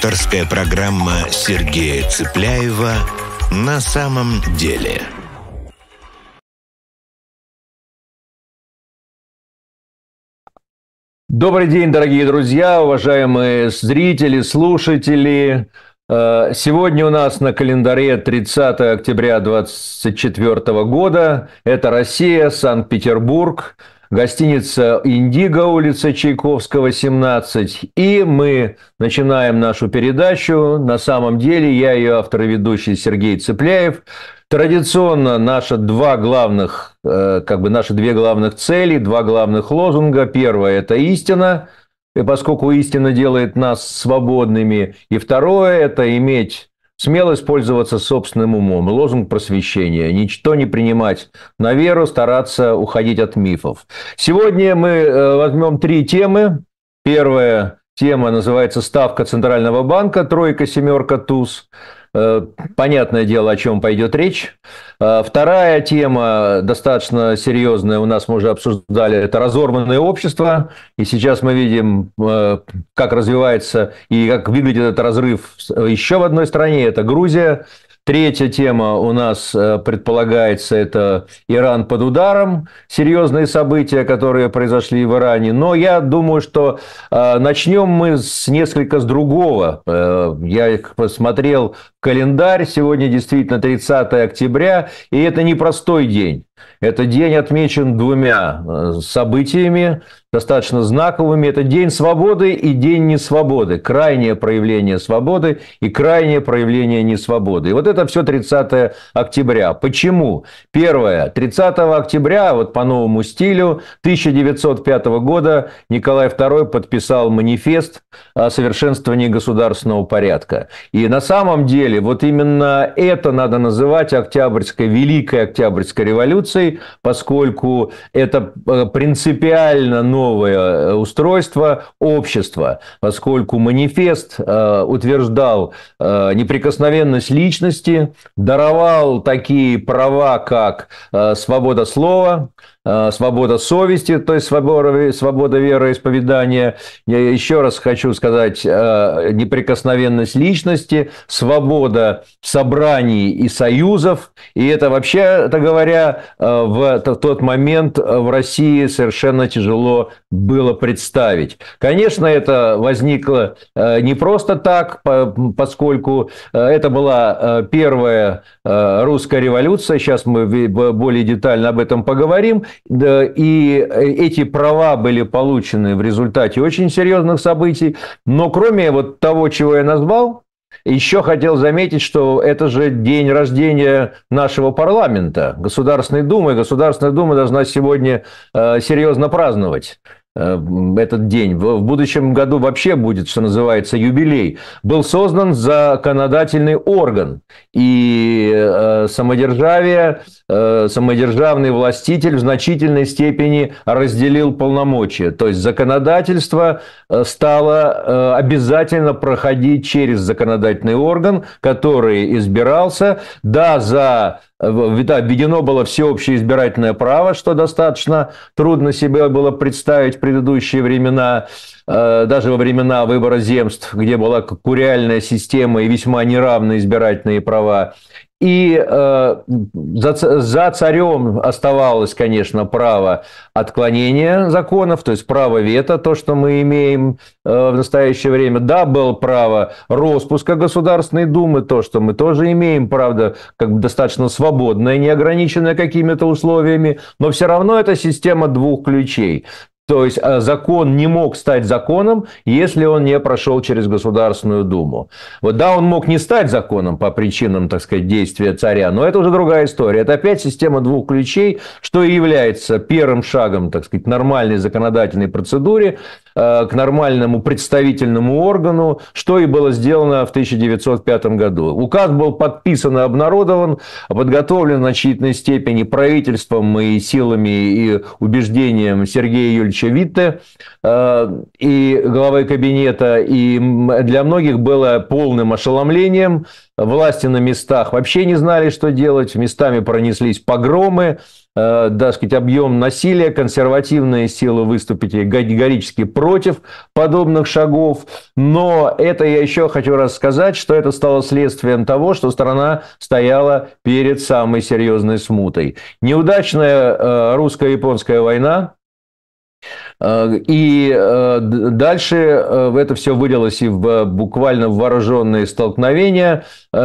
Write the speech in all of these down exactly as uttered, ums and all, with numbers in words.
Авторская программа Сергея Цепляева «На самом деле». Добрый день, дорогие друзья, уважаемые зрители, слушатели. Сегодня у нас на календаре тридцатое октября две тысячи двадцать четвёртого года. Это Россия, Санкт-Петербург, гостиница «Индиго», улица Чайковского, семнадцать. И мы начинаем нашу передачу. На самом деле, я ее автор и ведущий Сергей Цепляев. Традиционно наши два главных, как бы наши две главных цели, два главных лозунга. Первое – это истина, и поскольку истина делает нас свободными. И второе – это иметь смелость пользоваться собственным умом. Лозунг просвещения. Ничто не принимать на веру, стараться уходить от мифов. Сегодня мы возьмем три темы. Первая тема называется «Ставка Центрального банка. Тройка, семерка, туз». Понятное дело, о чем пойдет речь. Вторая тема, достаточно серьезная, у нас мы уже обсуждали, это разорванное общество. И сейчас мы видим, как развивается и как выглядит этот разрыв еще в одной стране, это Грузия. Третья тема у нас предполагается, это Иран под ударом, серьезные события, которые произошли в Иране. Но я думаю, что начнем мы с несколько с другого. Я посмотрел календарь, сегодня действительно тридцатое октября, и это непростой день. Этот день отмечен двумя событиями, достаточно знаковыми. Это День свободы и День несвободы. Крайнее проявление свободы и крайнее проявление несвободы. И вот это все тридцатое октября. Почему? Первое. тридцатого октября, вот по новому стилю, тысяча девятьсот пятого года Николай второй подписал манифест о совершенствовании государственного порядка. И на самом деле вот именно это надо называть Октябрьской, Великой Октябрьской революцией, поскольку это принципиально новое устройство общества, поскольку манифест утверждал неприкосновенность личности, даровал такие права, как свобода слова, свобода совести, то есть свобода, свобода вероисповедания. Я еще раз хочу сказать, неприкосновенность личности, свобода собраний и союзов. И это, вообще-то говоря, в тот момент в России совершенно тяжело было представить. Конечно, это возникло не просто так, поскольку это была первая русская революция. Сейчас мы более детально об этом поговорим. И эти права были получены в результате очень серьезных событий. Но кроме вот того, чего я назвал, еще хотел заметить, что это же день рождения нашего парламента, Государственной Думы. Государственная Дума должна сегодня серьезно праздновать этот день. В будущем году вообще будет, что называется, юбилей. Был создан законодательный орган. И самодержавие, самодержавный властитель в значительной степени разделил полномочия. То есть законодательство стало обязательно проходить через законодательный орган, который избирался. Да, за... Да, введено было всеобщее избирательное право, что достаточно трудно себе было представить в предыдущие времена, даже во времена выбора земств, где была куриальная система и весьма неравные избирательные права. И э, за, за царем оставалось, конечно, право отклонения законов, то есть право вето, то, что мы имеем э, в настоящее время. Да, было право распуска Государственной Думы, то, что мы тоже имеем, правда, как бы достаточно свободное, не ограниченное какими-то условиями, но все равно это система двух ключей. То есть закон не мог стать законом, если он не прошел через Государственную Думу. Вот да, он мог не стать законом по причинам, так сказать, действия царя, но это уже другая история. Это опять система двух ключей, что и является первым шагом, так сказать, нормальной законодательной процедуре, к нормальному представительному органу, что и было сделано в тысяча девятьсот пятом году. Указ был подписан и обнародован, подготовлен в значительной степени правительством и силами и убеждением Сергея Юрьевича Витте и главой кабинета, и для многих было полным ошеломлением. Власти на местах вообще не знали, что делать, местами пронеслись погромы, э, так сказать, объем насилия, консервативные силы выступили категорически против подобных шагов. Но это я еще хочу раз сказать, что это стало следствием того, что страна стояла перед самой серьезной смутой. Неудачная э, русско-японская война. И дальше это все вылилось и в буквально в вооруженные столкновения.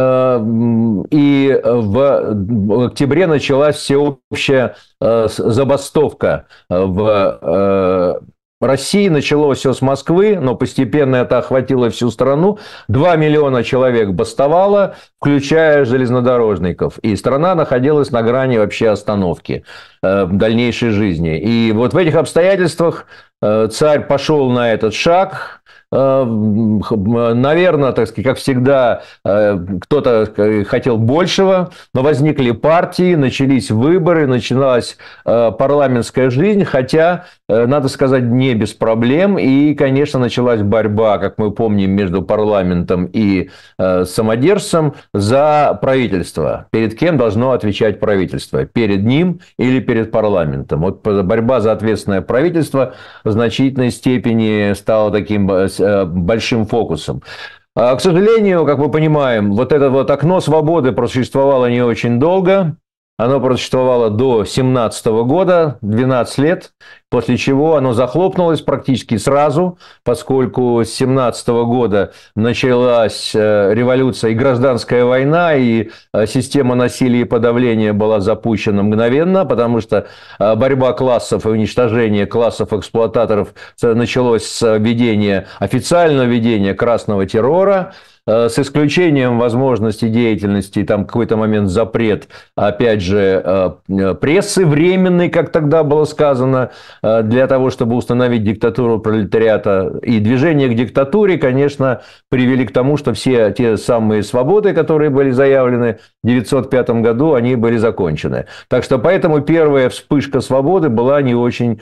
И в октябре началась всеобщая забастовка в России. Началось все с Москвы, но постепенно это охватило всю страну. Два миллиона человек бастовало, включая железнодорожников. И страна находилась на грани вообще остановки э, дальнейшей жизни. И вот в этих обстоятельствах э, царь пошел на этот шаг. Наверное, так сказать, как всегда, кто-то хотел большего, но возникли партии, начались выборы, началась парламентская жизнь, хотя, надо сказать, не без проблем. И, конечно, началась борьба, как мы помним, между парламентом и самодержцем за правительство. Перед кем должно отвечать правительство? Перед ним или перед парламентом? Вот борьба за ответственное правительство в значительной степени стала таким большим фокусом. К сожалению, как мы понимаем, вот это вот окно свободы просуществовало не очень долго. Оно просуществовало до семнадцатого года, двенадцать лет, после чего оно захлопнулось практически сразу, поскольку с семнадцатого года началась революция и гражданская война, и система насилия и подавления была запущена мгновенно, потому что борьба классов и уничтожение классов эксплуататоров началось с введения, официального введения красного террора, с исключением возможности деятельности, там какой-то момент запрет, опять же, прессы временный, как тогда было сказано, для того, чтобы установить диктатуру пролетариата. И движение к диктатуре, конечно, привели к тому, что все те самые свободы, которые были заявлены в девятьсот пятом году, они были закончены. Так что поэтому первая вспышка свободы была не очень,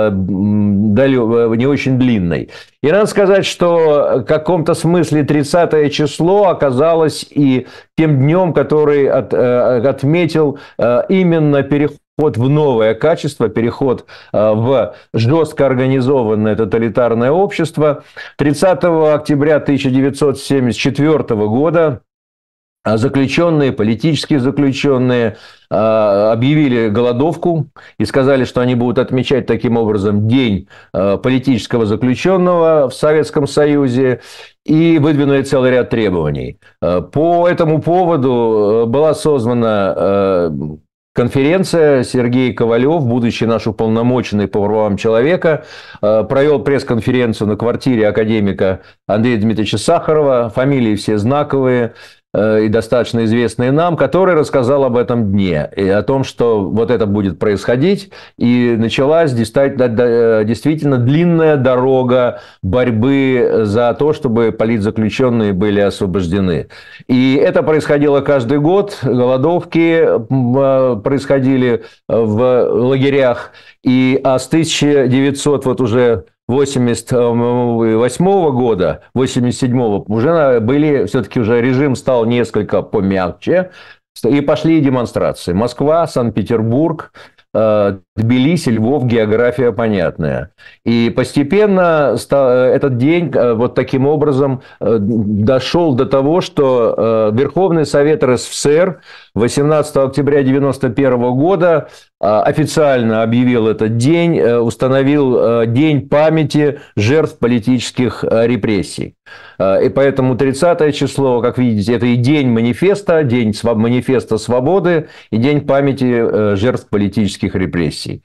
не очень длинной. И надо сказать, что в каком-то смысле тридцатое число оказалось и тем днем, который от, отметил именно переход в новое качество, переход в жестко организованное тоталитарное общество. тридцатого октября тысяча девятьсот семьдесят четвёртого года заключенные, политические заключенные объявили голодовку и сказали, что они будут отмечать таким образом День политического заключенного в Советском Союзе, и выдвинули целый ряд требований. По этому поводу была создана конференция. Сергей Ковалев, будущий наш уполномоченный по правам человека, провел пресс-конференцию на квартире академика Андрея Дмитриевича Сахарова, фамилии все знаковые и достаточно известные нам, который рассказал об этом дне, и о том, что вот это будет происходить, и началась действительно длинная дорога борьбы за то, чтобы политзаключенные были освобождены. И это происходило каждый год, голодовки происходили в лагерях, и а с тысяча девятьсот вот уже восемьдесят восьмого года, восемьдесят седьмого уже были, все-таки уже режим стал несколько помягче, и пошли демонстрации. Москва, Санкт-Петербург, Тбилиси, Львов, география понятная. И постепенно этот день вот таким образом дошел до того, что Верховный Совет эр эс эф эс эр восемнадцатого октября девяносто первого года официально объявил этот день, установил День памяти жертв политических репрессий. И поэтому тридцатое число, как видите, это и день манифеста, день манифеста свободы, и день памяти жертв политических репрессий.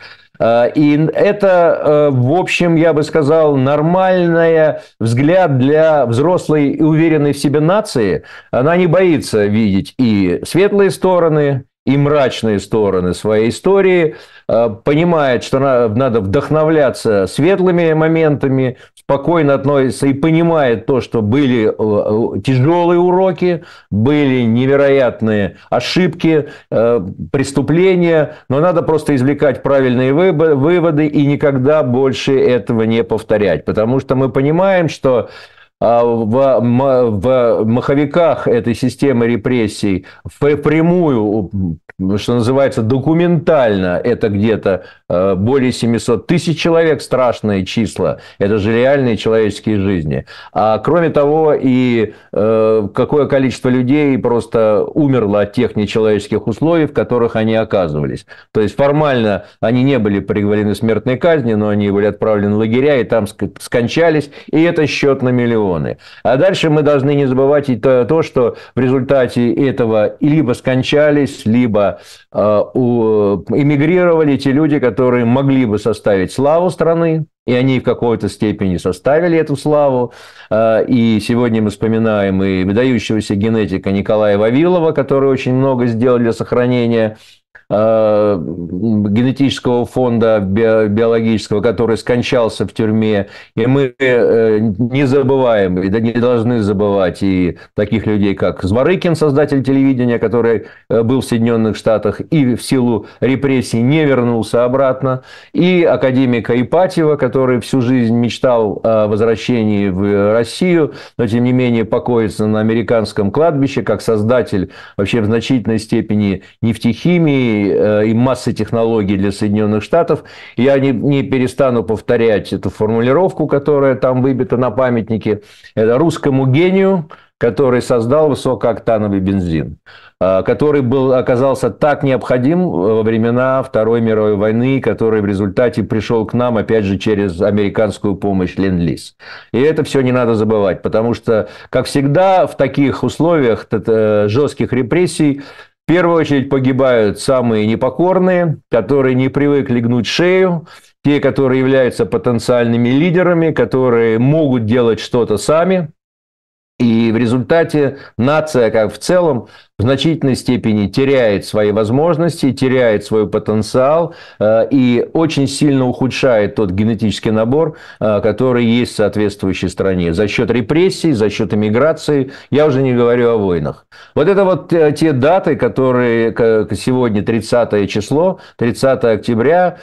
И это, в общем, я бы сказал, нормальный взгляд для взрослой и уверенной в себе нации. Она не боится видеть и светлые стороны, и мрачные стороны своей истории, понимает, что надо вдохновляться светлыми моментами, спокойно относится и понимает то, что были тяжелые уроки, были невероятные ошибки, преступления, но надо просто извлекать правильные выводы и никогда больше этого не повторять, потому что мы понимаем, что а в, в маховиках этой системы репрессий впрямую, что называется, документально, это где-то более семисот тысяч человек, страшные числа, это же реальные человеческие жизни. А кроме того, и какое количество людей просто умерло от тех нечеловеческих условий, в которых они оказывались. То есть формально они не были приговорены к смертной казни, но они были отправлены в лагеря и там скончались, и это счет на миллион. А дальше мы должны не забывать и то, то, что в результате этого либо скончались, либо э, у, эмигрировали те люди, которые могли бы составить славу страны, и они в какой-то степени составили эту славу. И сегодня мы вспоминаем и выдающегося генетика Николая Вавилова, который очень много сделал для сохранения генетического фонда биологического, который скончался в тюрьме. И мы не забываем, и не должны забывать и таких людей, как Зворыкин, создатель телевидения, который был в Соединенных Штатах и в силу репрессий не вернулся обратно, и академика Ипатьева, который всю жизнь мечтал о возвращении в Россию, но тем не менее покоится на американском кладбище, как создатель вообще в значительной степени нефтехимии и массы технологий для Соединенных Штатов. Я не, не перестану повторять эту формулировку, которая там выбита на памятнике. Это русскому гению, который создал высокооктановый бензин, который был, оказался так необходим во времена Второй мировой войны, который в результате пришел к нам, опять же, через американскую помощь Ленд-Лиз. И это все не надо забывать, потому что, как всегда, в таких условиях жестких репрессий в первую очередь погибают самые непокорные, которые не привыкли гнуть шею, те, которые являются потенциальными лидерами, которые могут делать что-то сами. И в результате нация, как в целом, в значительной степени теряет свои возможности, теряет свой потенциал и очень сильно ухудшает тот генетический набор, который есть в соответствующей стране за счет репрессий, за счет эмиграции. Я уже не говорю о войнах. Вот это вот те даты, которые сегодня тридцатое число, тридцатое октября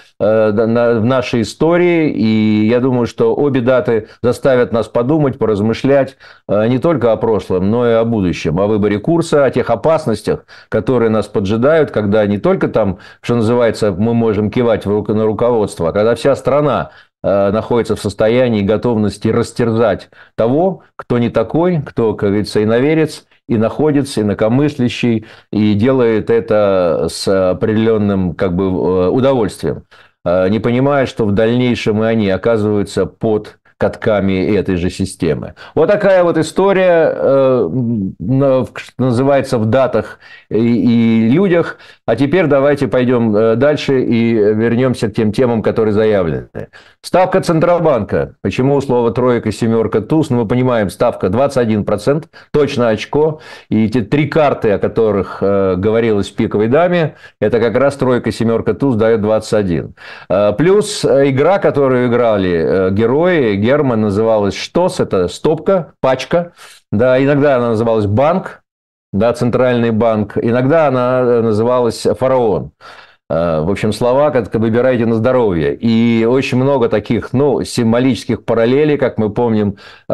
в нашей истории. И я думаю, что обе даты заставят нас подумать, поразмышлять не только о прошлом, но и о будущем, о выборе курса, о тех опасностях, опасностях, которые нас поджидают, когда не только там, что называется, мы можем кивать на руководство, а когда вся страна э, находится в состоянии готовности растерзать того, кто не такой, кто, как говорится, иноверец, и находится, инакомыслящий, и делает это с определенным как бы удовольствием, э, не понимая, что в дальнейшем и они оказываются под катками этой же системы. Вот такая вот история, э, называется, в датах и, и людях. А теперь давайте пойдем дальше и вернемся к тем темам, которые заявлены. Ставка Центробанка. Почему слово тройка, семерка, туз? Ну, мы понимаем, ставка двадцать один процент, точно очко. И эти три карты, о которых э, говорилось в пиковой даме, это как раз тройка, семерка, туз дает двадцать один. Э, плюс игра, которую играли э, герои, Герман, называлась «Штос», это стопка, пачка. Да, иногда она называлась «Банк», да, центральный банк. Иногда она называлась «Фараон». В общем, слова как выбирайте на здоровье. И очень много таких, ну, символических параллелей, как мы помним,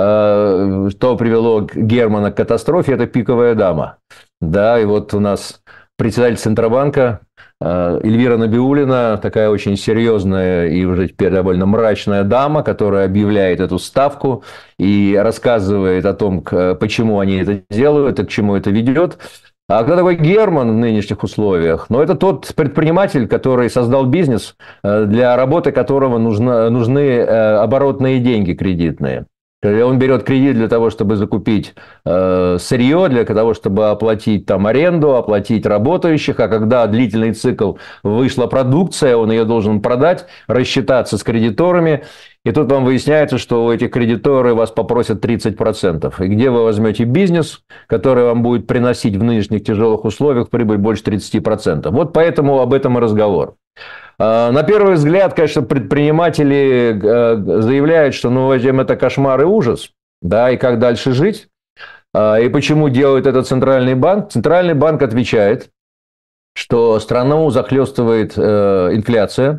что привело Германа к катастрофе, это пиковая дама. Да, и вот у нас председатель Центробанка Эльвира Набиуллина, такая очень серьезная и уже теперь довольно мрачная дама, которая объявляет эту ставку и рассказывает о том, почему они это делают и к чему это ведет. А кто такой Герман в нынешних условиях? Ну, это тот предприниматель, который создал бизнес, для работы которого нужны, нужны оборотные деньги кредитные. Он берет кредит для того, чтобы закупить э, сырье, для того, чтобы оплатить там аренду, оплатить работающих, а когда длительный цикл вышла продукция, он ее должен продать, рассчитаться с кредиторами. И тут вам выясняется, что у этих кредиторы вас попросят тридцать процентов. И где вы возьмете бизнес, который вам будет приносить в нынешних тяжелых условиях прибыль больше тридцати процентов? Вот поэтому об этом и разговор. На первый взгляд, конечно, предприниматели заявляют, что ну, это кошмар и ужас, да, и как дальше жить, и почему делает это Центральный банк. Центральный банк отвечает, что страну захлестывает инфляция,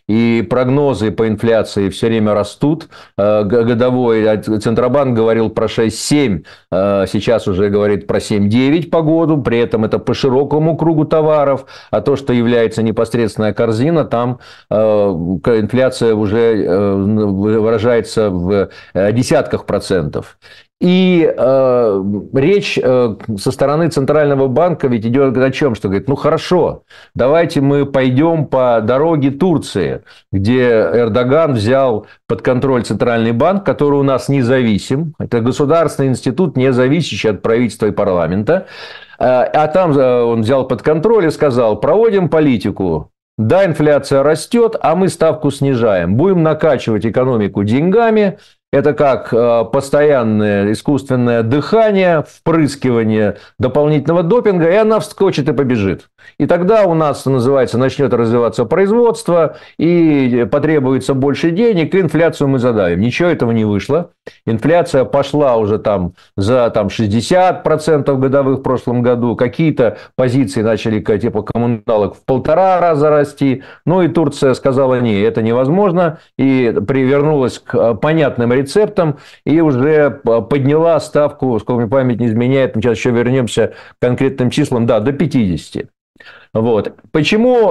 и прогнозы по инфляции все время растут. Годовой Центробанк говорил про шесть семь, сейчас уже говорит про семь девять по году, при этом это по широкому кругу товаров, а то, что является непосредственная корзина, там инфляция уже выражается в десятках процентов. И э, речь э, со стороны Центрального банка ведь идет о чем? Что говорит, ну хорошо, давайте мы пойдем по дороге Турции, где Эрдоган взял под контроль Центральный банк, который у нас независим. Это государственный институт, не зависящий от правительства и парламента. А там он взял под контроль и сказал, проводим политику. Да, инфляция растет, а мы ставку снижаем. Будем накачивать экономику деньгами. Это как постоянное искусственное дыхание, впрыскивание дополнительного допинга, и она вскочит и побежит. И тогда у нас, что называется, начнет развиваться производство, и потребуется больше денег, и инфляцию мы задавим. Ничего этого не вышло. Инфляция пошла уже там за там, шестьдесят процентов годовых в прошлом году. Какие-то позиции начали, типа коммуналок, в полтора раза расти. Ну и Турция сказала, не, это невозможно, и привернулась к понятным рецептам и уже подняла ставку, сколько мне память не изменяет, мы сейчас еще вернемся к конкретным числам, да, до пятидесяти. Вот. Почему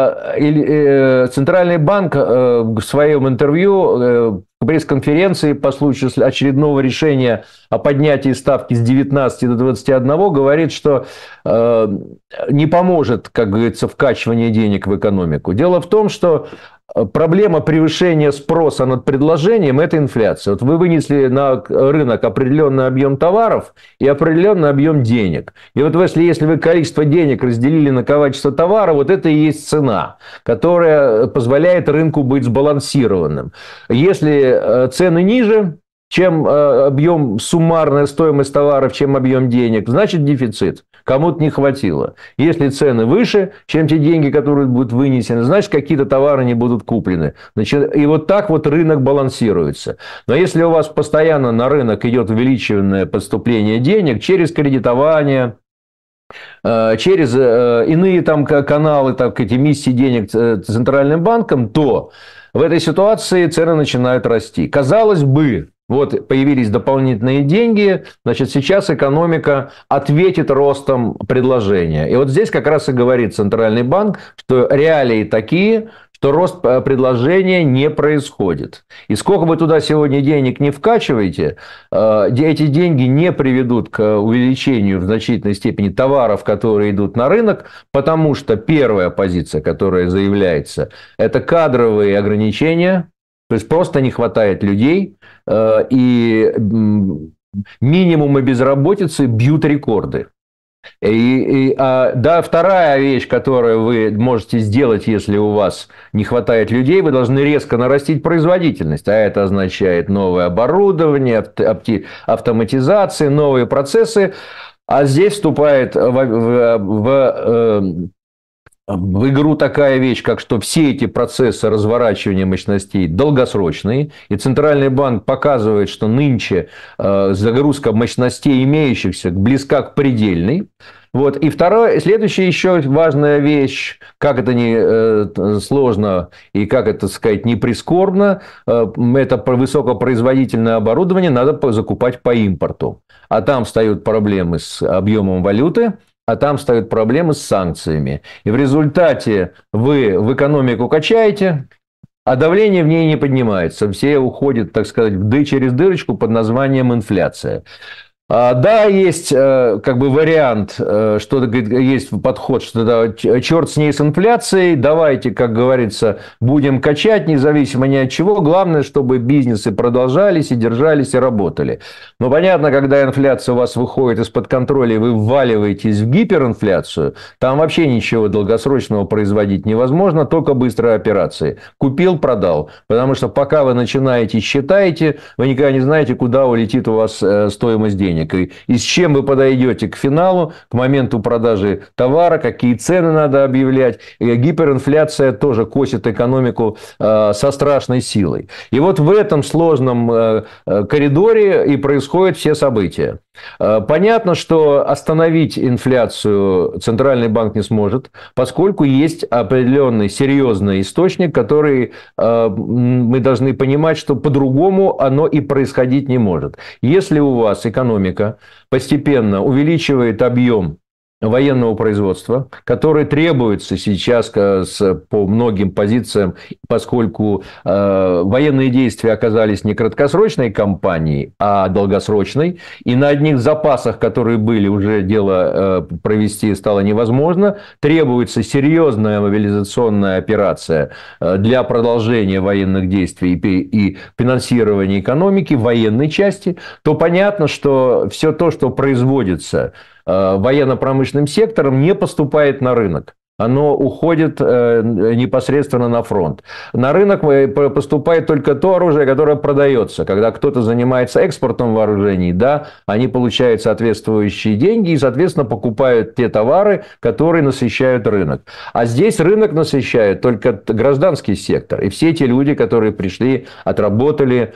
э, Центральный банк э, в своем интервью э, пресс-конференции по случаю очередного решения о поднятии ставки с девятнадцати до двадцати одного говорит, что э, не поможет, как говорится, вкачивание денег в экономику. Дело в том, что проблема превышения спроса над предложением – это инфляция. Вот вы вынесли на рынок определенный объем товаров и определенный объем денег. И вот если, если вы количество денег разделили на количество товара, вот это и есть цена, которая позволяет рынку быть сбалансированным. Если цены ниже, чем объем, суммарная стоимость товаров, чем объем денег, значит дефицит. Кому-то не хватило. Если цены выше, чем те деньги, которые будут вынесены, значит какие-то товары не будут куплены. Значит, и вот так вот рынок балансируется. Но если у вас постоянно на рынок идет увеличенное поступление денег через кредитование, через иные там каналы, так, эмиссии денег Центральным банком, то в этой ситуации цены начинают расти. Казалось бы, вот появились дополнительные деньги, значит, сейчас экономика ответит ростом предложения. И вот здесь как раз и говорит Центральный банк, что реалии такие, что рост предложения не происходит. И сколько вы туда сегодня денег не вкачиваете, эти деньги не приведут к увеличению в значительной степени товаров, которые идут на рынок, потому что первая позиция, которая заявляется, это кадровые ограничения. То есть просто не хватает людей, и минимумы безработицы бьют рекорды. И, и, а, да, вторая вещь, которую вы можете сделать, если у вас не хватает людей, вы должны резко нарастить производительность. А это означает новое оборудование, авто, автоматизация, новые процессы. А здесь вступает в, в, в в игру такая вещь, как что все эти процессы разворачивания мощностей долгосрочные, и Центральный банк показывает, что нынче э, загрузка мощностей имеющихся близка к предельной. Вот. И второе, следующая еще важная вещь, как это не э, сложно и как это, так сказать, не прискорбно, э, это высокопроизводительное оборудование надо закупать по импорту. А там встают проблемы с объемом валюты, а там встают проблемы с санкциями. И в результате вы в экономику качаете, а давление в ней не поднимается. Все уходят, так сказать, через дырочку под названием инфляция. Да, есть как бы вариант, что есть подход, что да, черт с ней с инфляцией, давайте, как говорится, будем качать, независимо ни от чего. Главное, чтобы бизнесы продолжались и держались и работали. Но понятно, когда инфляция у вас выходит из-под контроля, и вы вваливаетесь в гиперинфляцию, там вообще ничего долгосрочного производить невозможно, только быстрые операции. Купил, продал. Потому что пока вы начинаете считаете, вы никогда не знаете, куда улетит у вас стоимость денег. И, и с чем вы подойдете к финалу, к моменту продажи товара, какие цены надо объявлять. И гиперинфляция тоже косит экономику э, со страшной силой. И вот в этом сложном э, коридоре и происходят все события. Понятно, что остановить инфляцию Центральный банк не сможет, поскольку есть определенный серьезный источник, который мы должны понимать, что по-другому оно и происходить не может. Если у вас экономика постепенно увеличивает объем военного производства, который требуется сейчас по многим позициям, поскольку э, военные действия оказались не краткосрочной кампанией, а долгосрочной, и на одних запасах, которые были, уже дело э, провести стало невозможно, требуется серьезная мобилизационная операция для продолжения военных действий и, и финансирования экономики, военной части, то понятно, что все то, что производится военно-промышленным сектором, не поступает на рынок. Оно уходит непосредственно на фронт. На рынок поступает только то оружие, которое продается. Когда кто-то занимается экспортом вооружений, да, они получают соответствующие деньги и, соответственно, покупают те товары, которые насыщают рынок. А здесь рынок насыщает только гражданский сектор. И все те люди, которые пришли, отработали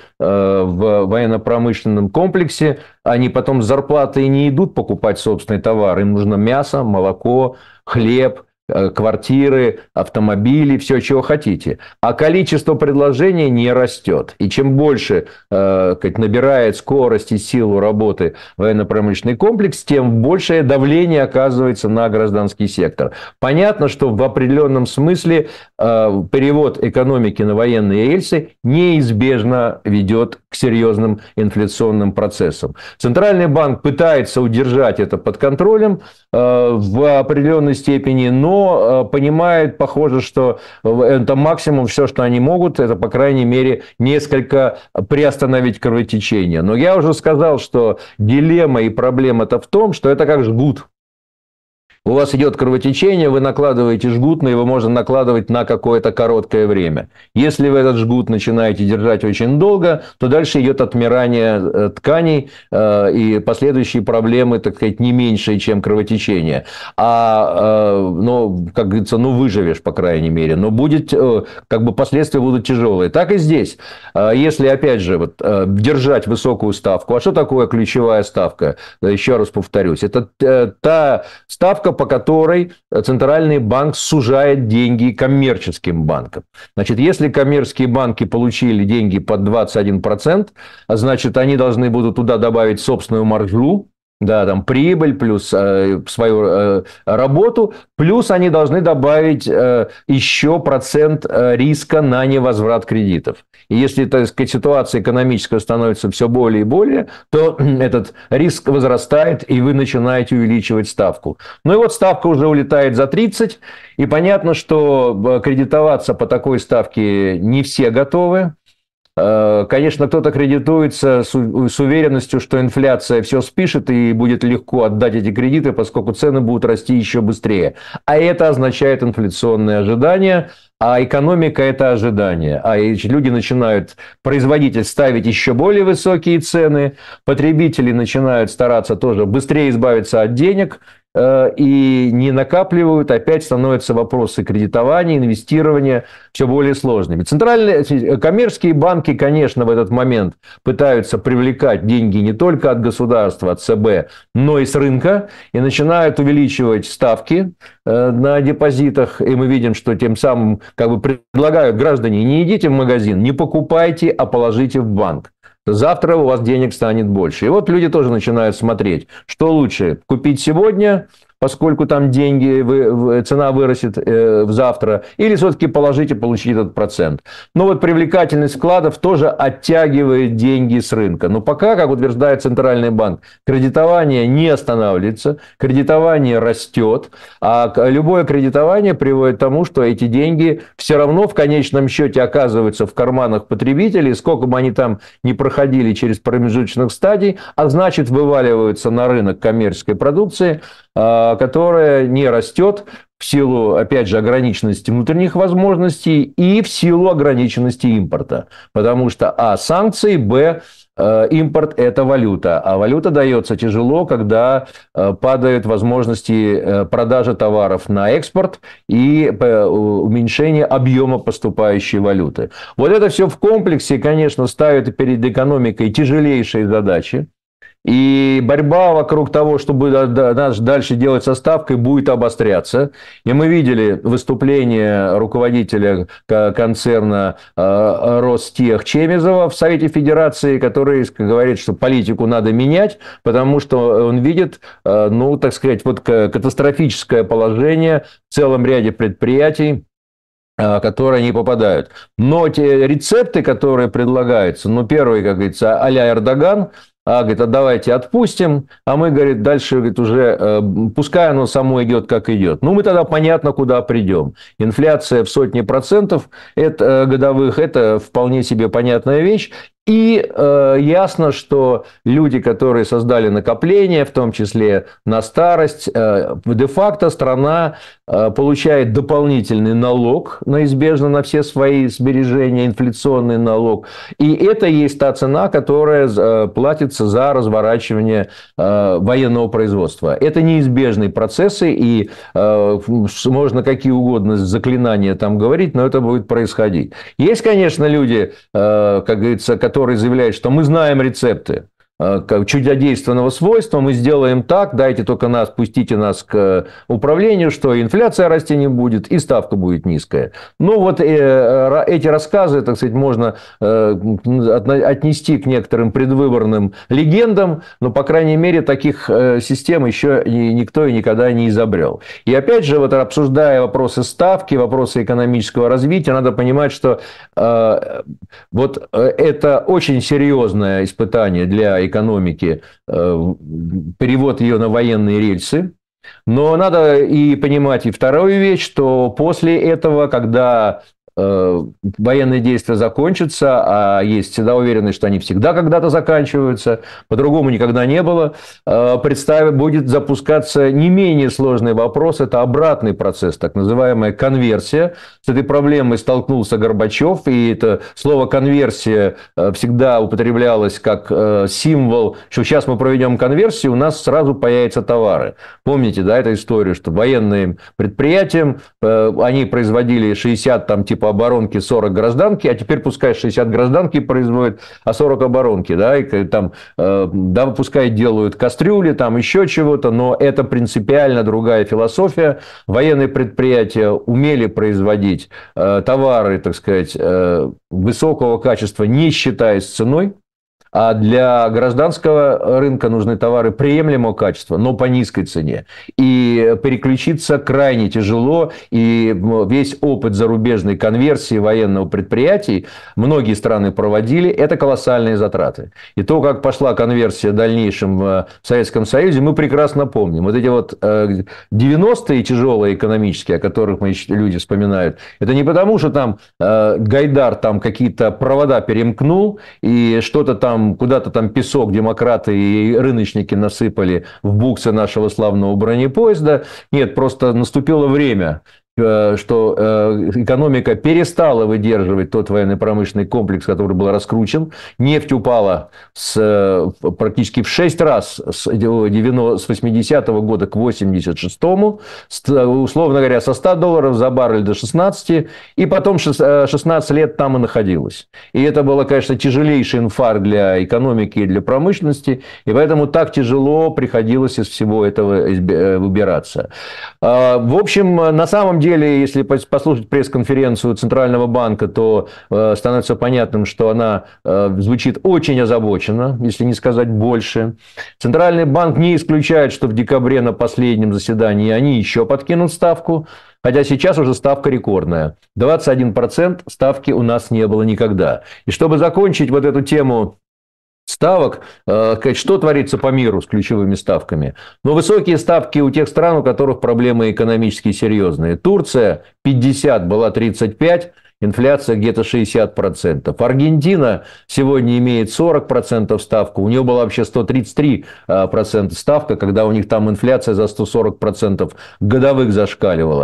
в военно-промышленном комплексе, они потом с зарплатой не идут покупать собственный товар. Им нужно мясо, молоко, хлеб, квартиры, автомобили, все, чего хотите. А количество предложений не растет. И чем больше э, набирает скорость и силу работы военно-промышленный комплекс, тем большее давление оказывается на гражданский сектор. Понятно, что в определенном смысле э, перевод экономики на военные рельсы неизбежно ведет к серьезным инфляционным процессам. Центральный банк пытается удержать это под контролем э, в определенной степени, но понимает, похоже, что это максимум, все, что они могут, это, по крайней мере, несколько приостановить кровотечение. Но я уже сказал, что дилемма и проблема-то в том, что это как жгут. У вас идет кровотечение, вы накладываете жгут, но его можно накладывать на какое-то короткое время. Если вы этот жгут начинаете держать очень долго, то дальше идет отмирание тканей и последующие проблемы, так сказать, не меньшие, чем кровотечение. А, ну, как говорится, ну, выживешь, по крайней мере. Но будет, как бы, последствия будут тяжелые. Так и здесь. Если, опять же, вот, держать высокую ставку. А что такое ключевая ставка? Еще раз повторюсь. Это та ставка, по которой Центральный банк сужает деньги коммерческим банкам. Значит, если коммерческие банки получили деньги под двадцать один процент, значит, они должны будут туда добавить собственную маржу, да, там прибыль плюс э, свою э, работу, плюс они должны добавить э, еще процент э, риска на невозврат кредитов. И если, так сказать, ситуация экономическая становится все более и более, то этот риск возрастает, и вы начинаете увеличивать ставку. Ну и вот ставка уже улетает за тридцать, и понятно, что кредитоваться по такой ставке не все готовы. Конечно, кто-то кредитуется с уверенностью, что инфляция все спишет и будет легко отдать эти кредиты, поскольку цены будут расти еще быстрее. А это означает инфляционные ожидания, а экономика – это ожидание. А люди начинают, производитель, ставить еще более высокие цены, потребители начинают стараться тоже быстрее избавиться от денег, и не накапливают, опять становятся вопросы кредитования, инвестирования все более сложными. Центральные коммерческие банки, конечно, в этот момент пытаются привлекать деньги не только от государства, от ЦБ, но и с рынка, и начинают увеличивать ставки на депозитах, и мы видим, что тем самым как бы предлагают граждане: не идите в магазин, не покупайте, а положите в банк. Завтра у вас денег станет больше. И вот люди тоже начинают смотреть, что лучше купить сегодня, поскольку там деньги, цена вырастет завтра, или все-таки положить и получить этот процент. Но вот привлекательность вкладов тоже оттягивает деньги с рынка. Но пока, как утверждает Центральный банк, кредитование не останавливается, кредитование растет, а любое кредитование приводит к тому, что эти деньги все равно в конечном счете оказываются в карманах потребителей, сколько бы они там ни проходили через промежуточных стадий, а значит, вываливаются на рынок коммерческой продукции, которая не растет в силу, опять же, ограниченности внутренних возможностей и в силу ограниченности импорта. Потому что, а, санкции, б, импорт – это валюта. А валюта дается тяжело, когда падают возможности продажи товаров на экспорт и уменьшение объема поступающей валюты. Вот это все в комплексе, конечно, ставит перед экономикой тяжелейшие задачи. И борьба вокруг того, чтобы дальше делать со ставкой, будет обостряться. И мы видели выступление руководителя концерна Ростех Чемизова в Совете Федерации, который говорит, что политику надо менять, потому что он видит, ну, так сказать, вот катастрофическое положение в целом ряде предприятий, которые не попадают. Но те рецепты, которые предлагаются, ну, первый, как говорится, а-ля Эрдоган, а, говорит, а давайте отпустим, а мы, говорит, дальше, говорит, уже э, пускай оно само идет, как идет. Ну, мы тогда понятно, куда придем. Инфляция в сотни процентов это, э, годовых, это вполне себе понятная вещь. И э, ясно, что люди, которые создали накопления, в том числе на старость, э, де-факто страна э, получает дополнительный налог неизбежно на все свои сбережения, инфляционный налог. И это есть та цена, которая э, платится за разворачивание э, военного производства. Это неизбежные процессы, и э, можно какие угодно заклинания там говорить, но это будет происходить. Есть, конечно, люди, э, как говорится, которые которые заявляют, что мы знаем рецепты чудодейственного свойства, мы сделаем так, дайте только нас, пустите нас к управлению, что инфляция расти не будет, и ставка будет низкая. Ну, вот эти рассказы, так сказать, можно отнести к некоторым предвыборным легендам, но, по крайней мере, таких систем еще никто и никогда не изобрел. И опять же, вот обсуждая вопросы ставки, вопросы экономического развития, надо понимать, что вот это очень серьезное испытание для экономики, экономики, перевод ее на военные рельсы. Но надо и понимать и вторую вещь, что после этого, когда военные действия закончатся, а есть всегда уверенность, что они всегда когда-то заканчиваются, по-другому никогда не было, представь, будет запускаться не менее сложный вопрос, это обратный процесс, так называемая конверсия. С этой проблемой столкнулся Горбачев, и это слово «конверсия» всегда употреблялось как символ, что сейчас мы проведем конверсию, у нас сразу появятся товары. Помните, да, эту историю, что военным предприятиям они производили шестьдесят там типа оборонки, сорок гражданки, а теперь пускай шестьдесят гражданки производят, а сорок оборонки, да, и там, да, пускай делают кастрюли, там еще чего-то, но это принципиально другая философия. Военные предприятия умели производить товары, так сказать, высокого качества, не считаясь ценой. А для гражданского рынка нужны товары приемлемого качества, но по низкой цене. И переключиться крайне тяжело. И весь опыт зарубежной конверсии военного предприятия многие страны проводили. Это колоссальные затраты. И то, как пошла конверсия в дальнейшем в Советском Союзе, мы прекрасно помним. Вот эти вот девяностые тяжелые экономические, о которых мы люди вспоминают, это не потому, что там Гайдар там какие-то провода перемкнул и что-то там куда-то там песок демократы и рыночники насыпали в буксы нашего славного бронепоезда. Нет, просто наступило время, что экономика перестала выдерживать тот военно-промышленный комплекс, который был раскручен. Нефть упала с, практически в шесть раз с восьмидесятого года к восемьдесят шестому, условно говоря, со ста долларов за баррель до шестнадцати, и потом шестнадцать лет там и находилась. И это было, конечно, тяжелейший инфаркт для экономики и для промышленности, и поэтому так тяжело приходилось из всего этого выбираться. В общем, на самом деле, если послушать пресс-конференцию Центрального банка, то э, становится понятным, что она э, звучит очень озабоченно, если не сказать больше. Центральный банк не исключает, что в декабре на последнем заседании они еще подкинут ставку, хотя сейчас уже ставка рекордная. двадцать один процент ставки у нас не было никогда. И чтобы закончить вот эту тему ставок, что творится по миру с ключевыми ставками? Но высокие ставки у тех стран, у которых проблемы экономически серьезные. Турция пятьдесят, была тридцать пять, инфляция где-то шестьдесят процентов. Аргентина сегодня имеет сорок процентов ставку, у нее была вообще сто тридцать три процента ставка, когда у них там инфляция за сто сорок процентов годовых зашкаливала.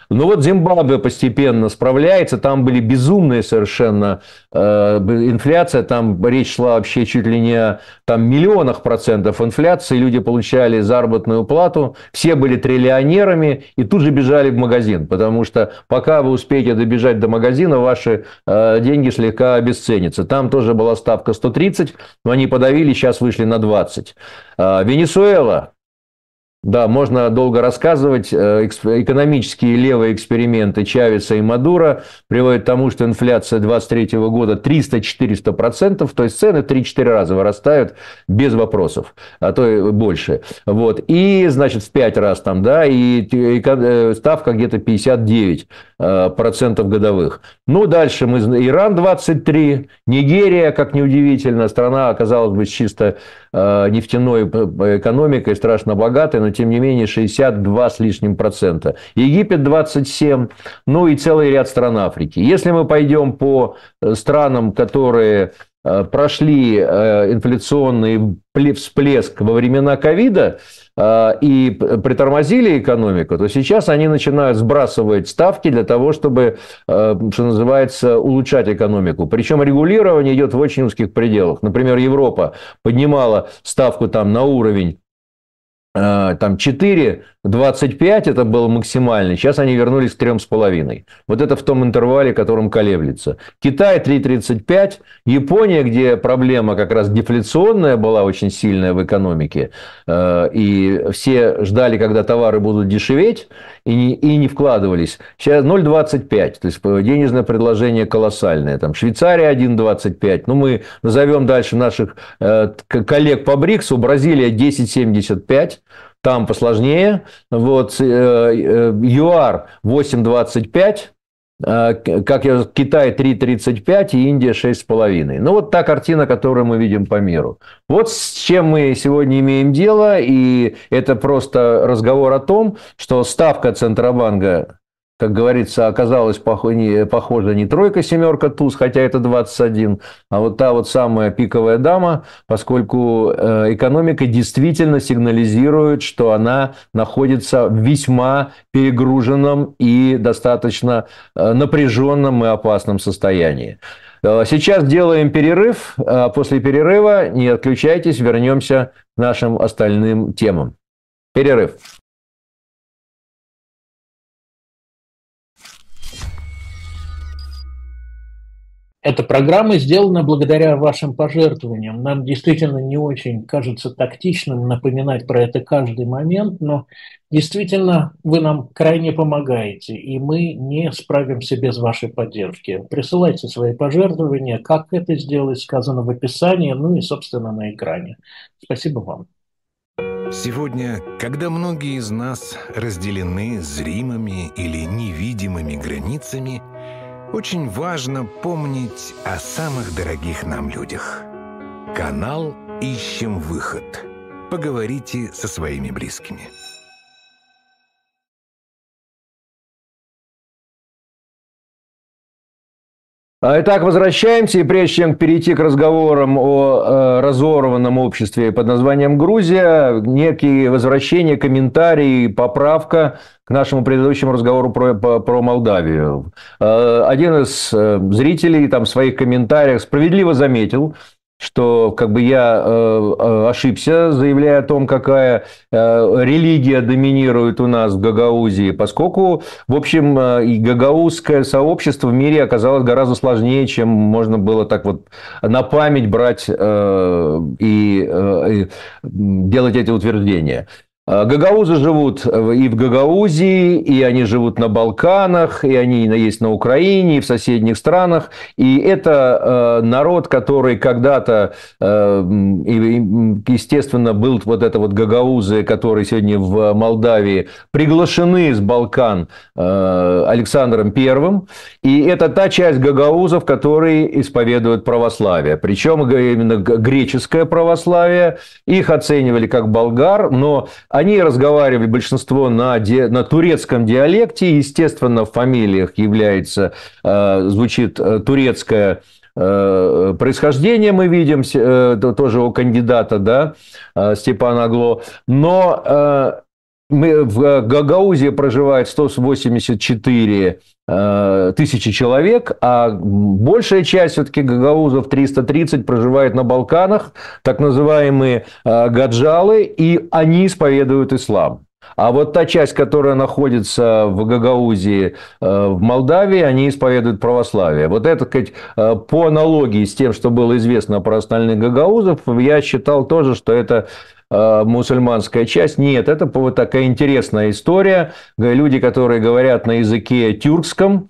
Ну вот Зимбабве постепенно справляется, там были безумные совершенно э, инфляция, там речь шла вообще чуть ли не о там, миллионах процентов инфляции, люди получали заработную плату, все были триллионерами и тут же бежали в магазин, потому что пока вы успеете добежать до магазина, ваши э, деньги слегка обесценятся. Там тоже была ставка сто тридцать, но они подавили, сейчас вышли на двадцать. Э, Венесуэла. Да, можно долго рассказывать. Экономические левые эксперименты Чавеса и Мадуро приводят к тому, что инфляция двадцать третьего года триста-четыреста процентов, то есть цены в три-четыре раза вырастают без вопросов, а то и больше. Вот. И, значит, в пять раз там, да, и ставка где-то пятьдесят девять процентов годовых. Ну, дальше мы Иран двадцать три, Нигерия, как неудивительно, страна оказалась бы чисто нефтяной экономикой, страшно богатой, но тем не менее шестьдесят два с лишним процента. Египет двадцать семь, ну и целый ряд стран Африки. Если мы пойдем по странам, которые прошли инфляционный всплеск во времена ковида и притормозили экономику, то сейчас они начинают сбрасывать ставки для того, чтобы, что называется, улучшать экономику. Причем регулирование идет в очень узких пределах. Например, Европа поднимала ставку там на уровень там четыре двадцать пять, это был максимальный, сейчас они вернулись к трём с половиной. Вот это в том интервале, которым колеблется. Китай три тридцать пять, Япония, где проблема как раз дефляционная была очень сильная в экономике, и все ждали, когда товары будут дешеветь, и не, и не вкладывались. Сейчас ноль двадцать пять, то есть денежное предложение колоссальное. Там Швейцария один двадцать пять, ну мы назовем дальше наших коллег по БРИКСу, Бразилия десять семьдесят пять, там посложнее. Вот, ЮАР восемь двадцать пять, как я, Китай три тридцать пять и Индия шесть с половиной. Ну, вот та картина, которую мы видим по миру. Вот с чем мы сегодня имеем дело. И это просто разговор о том, что ставка Центробанка, как говорится, оказалась похожа не тройка, семерка, туз, хотя это двадцать один, а вот та вот самая пиковая дама, поскольку экономика действительно сигнализирует, что она находится в весьма перегруженном и достаточно напряженном и опасном состоянии. Сейчас делаем перерыв, а после перерыва не отключайтесь, вернемся к нашим остальным темам. Перерыв. Эта программа сделана благодаря вашим пожертвованиям. Нам действительно не очень кажется тактичным напоминать про это каждый момент, но действительно вы нам крайне помогаете, и мы не справимся без вашей поддержки. Присылайте свои пожертвования. Как это сделать, сказано в описании, ну и, собственно, на экране. Спасибо вам. Сегодня, когда многие из нас разделены зримыми или невидимыми границами, очень важно помнить о самых дорогих нам людях. Канал «Ищем выход». Поговорите со своими близкими. Итак, возвращаемся, и прежде чем перейти к разговорам о э, разорванном обществе под названием Грузия, некие возвращения, комментарии, поправка к нашему предыдущему разговору про, про, про Молдавию. Э, один из э, зрителей там в своих комментариях справедливо заметил, что как бы я э, ошибся, заявляя о том, какая э, религия доминирует у нас в Гагаузии, поскольку, в общем, э, и гагаузское сообщество в мире оказалось гораздо сложнее, чем можно было так вот на память брать э, и, э, и делать эти утверждения. Гагаузы живут и в Гагаузии, и они живут на Балканах, и они есть на Украине, и в соседних странах. И это народ, который когда-то, естественно, был вот это вот гагаузы, которые сегодня в Молдавии приглашены с Балкан Александром Первым. И это та часть гагаузов, которые исповедуют православие. Причем именно греческое православие. Их оценивали как болгар, но они разговаривали, большинство, на, ди... на турецком диалекте. Естественно, в фамилиях является, э, звучит турецкое э, происхождение, мы видим, э, тоже у кандидата, да, э, Степана Агло. Но э, Мы, в Гагаузе проживает сто восемьдесят четыре э, тысячи человек, а большая часть все-таки гагаузов, триста тридцать, проживает на Балканах, так называемые э, гаджалы, и они исповедуют ислам. А вот та часть, которая находится в Гагаузе, в Молдавии, они исповедуют православие. Вот это, сказать, по аналогии с тем, что было известно про остальных гагаузов, я считал тоже, что это мусульманская часть. Нет, это вот такая интересная история. Люди, которые говорят на языке тюркском,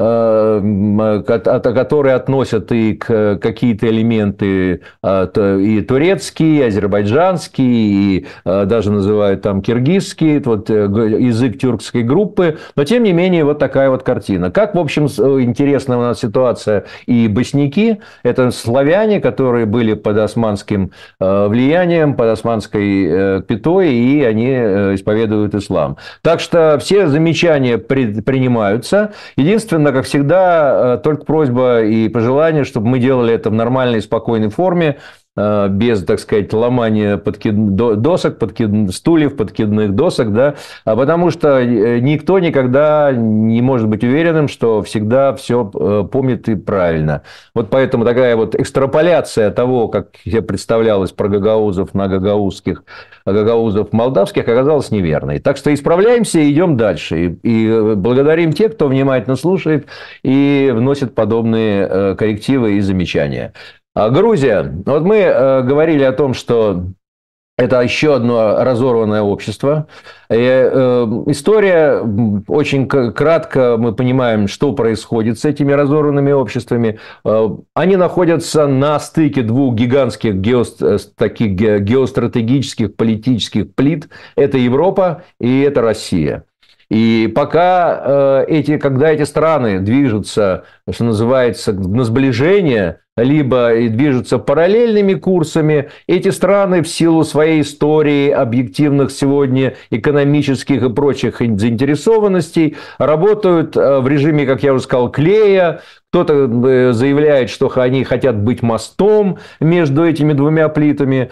которые относят и к какие-то элементы и турецкий, и азербайджанский, и даже называют там киргизский, вот язык тюркской группы, но тем не менее вот такая вот картина. Как, в общем, интересная у нас ситуация и босняки, это славяне, которые были под османским влиянием, под османской пятой, и они исповедуют ислам. Так что все замечания принимаются. Единственное, как всегда, только просьба и пожелание, чтобы мы делали это в нормальной, спокойной форме, без, так сказать, ломания подкид... досок, подкид... стульев, подкидных досок, да, а потому что никто никогда не может быть уверенным, что всегда все помнит и правильно. Вот поэтому такая вот экстраполяция того, как себе представлялось про гагаузов на гагаузских, гагаузов молдавских, оказалась неверной. Так что исправляемся и идем дальше. И, и благодарим тех, кто внимательно слушает и вносит подобные коррективы и замечания. Грузия. Вот мы э, говорили о том, что это еще одно разорванное общество. И, э, история, очень кратко мы понимаем, что происходит с этими разорванными обществами. Э, они находятся на стыке двух гигантских гео, таких геостратегических политических плит. Это Европа и это Россия. И пока э, эти, когда эти страны движутся, что называется, на сближение, либо и движутся параллельными курсами, эти страны в силу своей истории, объективных сегодня экономических и прочих заинтересованностей работают в режиме, как я уже сказал, клея. Кто-то заявляет, что они хотят быть мостом между этими двумя плитами.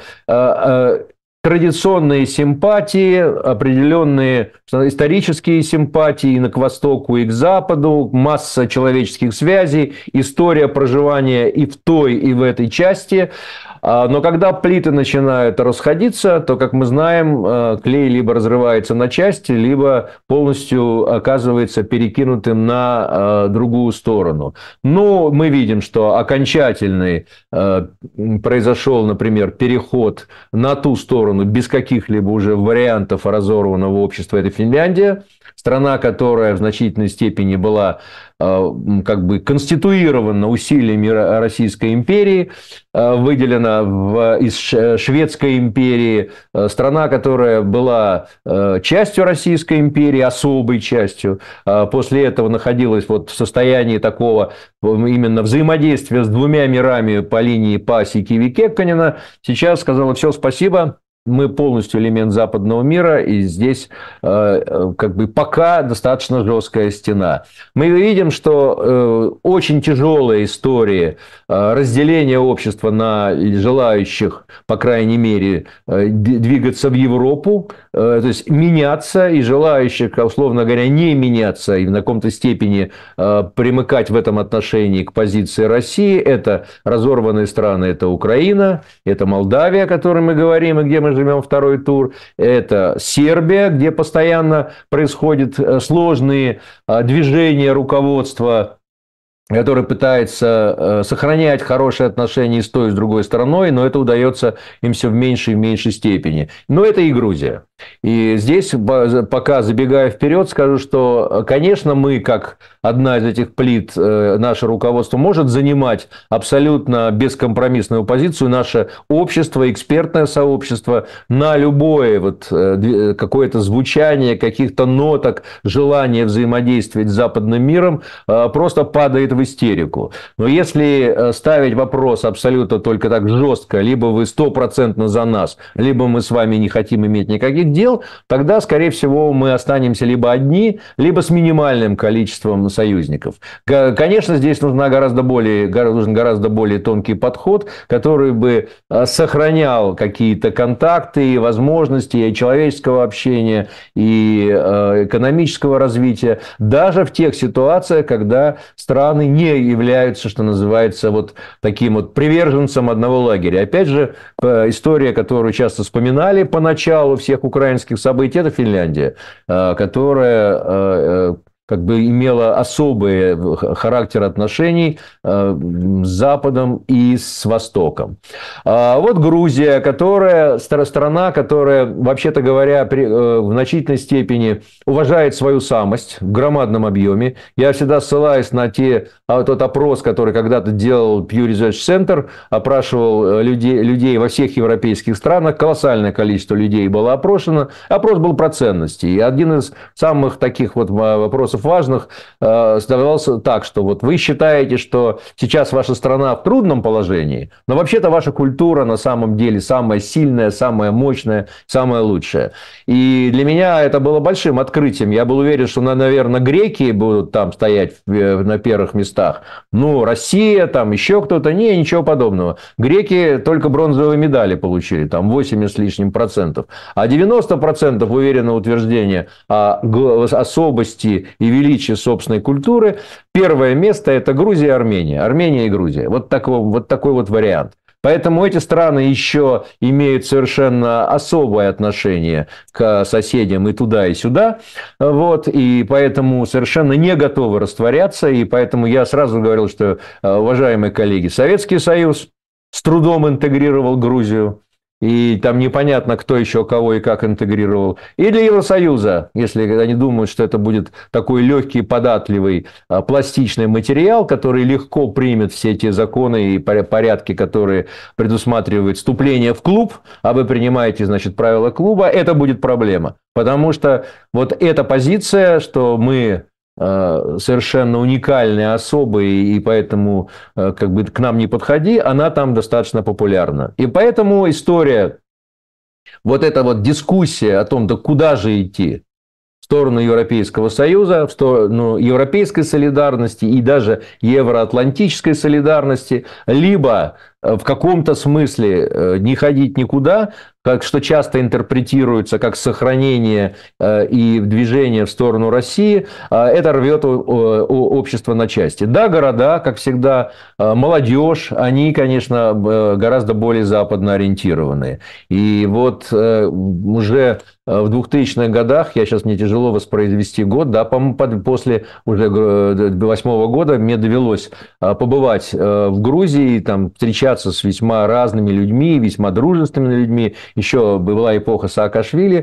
Традиционные симпатии, определенные исторические симпатии и к востоку, и к западу, масса человеческих связей, история проживания и в той, и в этой части. Но когда плиты начинают расходиться, то, как мы знаем, клей либо разрывается на части, либо полностью оказывается перекинутым на другую сторону. Но мы видим, что окончательный произошел, например, переход на ту сторону без каких-либо уже вариантов разорванного общества. Это Финляндия, страна, которая в значительной степени была как бы конституирована усилиями Российской империи, выделена в, из Шведской империи, страна, которая была частью Российской империи, особой частью, после этого находилась вот в состоянии такого именно взаимодействия с двумя мирами по линии Пасеки-Кекконена, сейчас сказала: все, спасибо. Мы полностью элемент западного мира, и здесь э, как бы пока достаточно жесткая стена. Мы видим, что э, очень тяжелая история э, разделения общества на желающих, по крайней мере, э, двигаться в Европу, э, то есть меняться, и желающих, условно говоря, не меняться и в каком-то степени э, примыкать в этом отношении к позиции России. Это разорванные страны, это Украина, это Молдавия, о которой мы говорим, и где мы живем второй тур, это Сербия, где постоянно происходят сложные движения руководства, которое пытается сохранять хорошие отношения с той и с другой стороной, но это удается им все в меньшей и меньшей степени. Но это и Грузия. И здесь, пока забегая вперед, скажу, что, конечно, мы, как одна из этих плит, наше руководство может занимать абсолютно бескомпромиссную позицию, наше общество, экспертное сообщество, на любое вот какое-то звучание каких-то ноток, желание взаимодействовать с западным миром просто падает в истерику. Но если ставить вопрос абсолютно только так жестко, либо вы стопроцентно за нас, либо мы с вами не хотим иметь никаких этих дел, тогда, скорее всего, мы останемся либо одни, либо с минимальным количеством союзников. Конечно, здесь нужна гораздо более, нужен гораздо более тонкий подход, который бы сохранял какие-то контакты и возможности и человеческого общения, и экономического развития, даже в тех ситуациях, когда страны не являются, что называется, вот таким вот приверженцем одного лагеря. Опять же, история, которую часто вспоминали по началу всех украинских событий, это Финляндия, которая как бы имела особый характер отношений с Западом и с Востоком. Вот Грузия, которая, страна, которая, вообще-то говоря, в значительной степени уважает свою самость в громадном объеме. Я всегда ссылаюсь на те, тот опрос, который когда-то делал Pew Research Center, опрашивал людей, людей во всех европейских странах. Колоссальное количество людей было опрошено. Опрос был про ценности. И один из самых таких вот вопросов важных задавался так, что вот вы считаете, что сейчас ваша страна в трудном положении, но вообще-то ваша культура на самом деле самая сильная, самая мощная, самая лучшая. И для меня это было большим открытием. Я был уверен, что, наверное, греки будут там стоять на первых местах. Ну, Россия, там еще кто-то. Не, ничего подобного. Греки только бронзовые медали получили, там восемьдесят с лишним процентов. А девяносто процентов уверенного утверждения о особости и величии собственной культуры. Первое место – это Грузия и Армения. Армения и Грузия. Вот такой вот, такой вот вариант. Поэтому эти страны еще имеют совершенно особое отношение к соседям и туда, и сюда. Вот, и поэтому совершенно не готовы растворяться. И поэтому я сразу говорил, что, уважаемые коллеги, Советский Союз с трудом интегрировал Грузию. И там непонятно, кто еще кого и как интегрировал. И для Евросоюза, если они думают, что это будет такой легкий, податливый, пластичный материал, который легко примет все те законы и порядки, которые предусматривают вступление в клуб, а вы принимаете, значит, правила клуба, это будет проблема. Потому что вот эта позиция, что мы совершенно уникальные особы, и поэтому как бы к нам не подходи, она там достаточно популярна. И поэтому история, вот эта вот дискуссия о том, да куда же идти, в сторону Европейского Союза, в сторону европейской солидарности и даже евроатлантической солидарности, либо в каком-то смысле не ходить никуда, как, что часто интерпретируется как сохранение и движение в сторону России, это рвет общество на части. Да, города, как всегда, молодежь, они, конечно, гораздо более западно ориентированные. И вот уже в двухтысячных годах, я сейчас мне тяжело воспроизвести год, да, по-моему, после уже восьмого года мне довелось побывать в Грузии, там, встречаться с весьма разными людьми, весьма дружественными людьми. Еще была эпоха Саакашвили,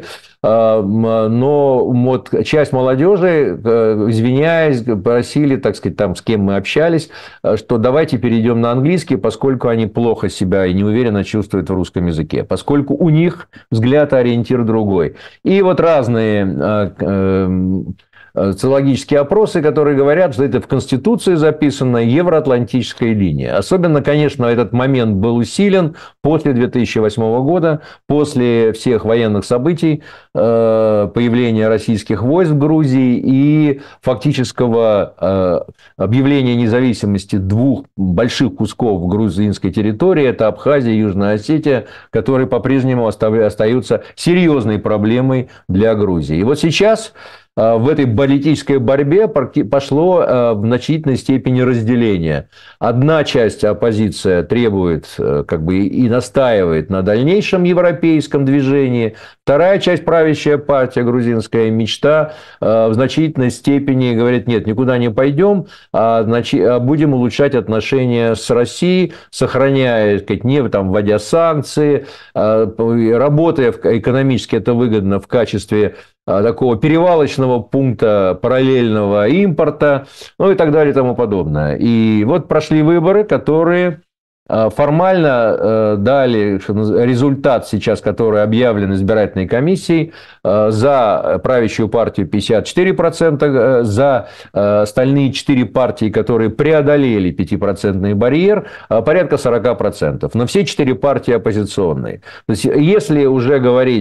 но вот часть молодежи, извиняясь, просили, так сказать, там, с кем мы общались, что давайте перейдем на английский, поскольку они плохо себя и неуверенно чувствуют в русском языке, поскольку у них взгляд и ориентир другой. И вот разные социологические опросы, которые говорят, что это в Конституции записана евроатлантическая линия. Особенно, конечно, этот момент был усилен после две тысячи восьмого года, после всех военных событий, появления российских войск в Грузии и фактического объявления независимости двух больших кусков грузинской территории, это Абхазия и Южная Осетия, которые по-прежнему остаются серьезной проблемой для Грузии. И вот сейчас в этой политической борьбе пошло в значительной степени разделение. Одна часть оппозиции требует как бы, и настаивает на дальнейшем европейском движении. Вторая часть, правящая партия грузинская «Мечта», в значительной степени говорит, нет, никуда не пойдем, а будем улучшать отношения с Россией, сохраняя, сказать, не там, вводя санкции, работая экономически это выгодно в качестве такого перевалочного пункта параллельного импорта, ну и так далее и тому подобное. И вот прошли выборы, которые формально дали результат сейчас, который объявлен избирательной комиссией, за правящую партию пятьдесят четыре процента, за остальные четыре партии, которые преодолели пятипроцентный барьер, порядка сорок процентов. Но все четыре партии оппозиционные. То есть, если уже говорить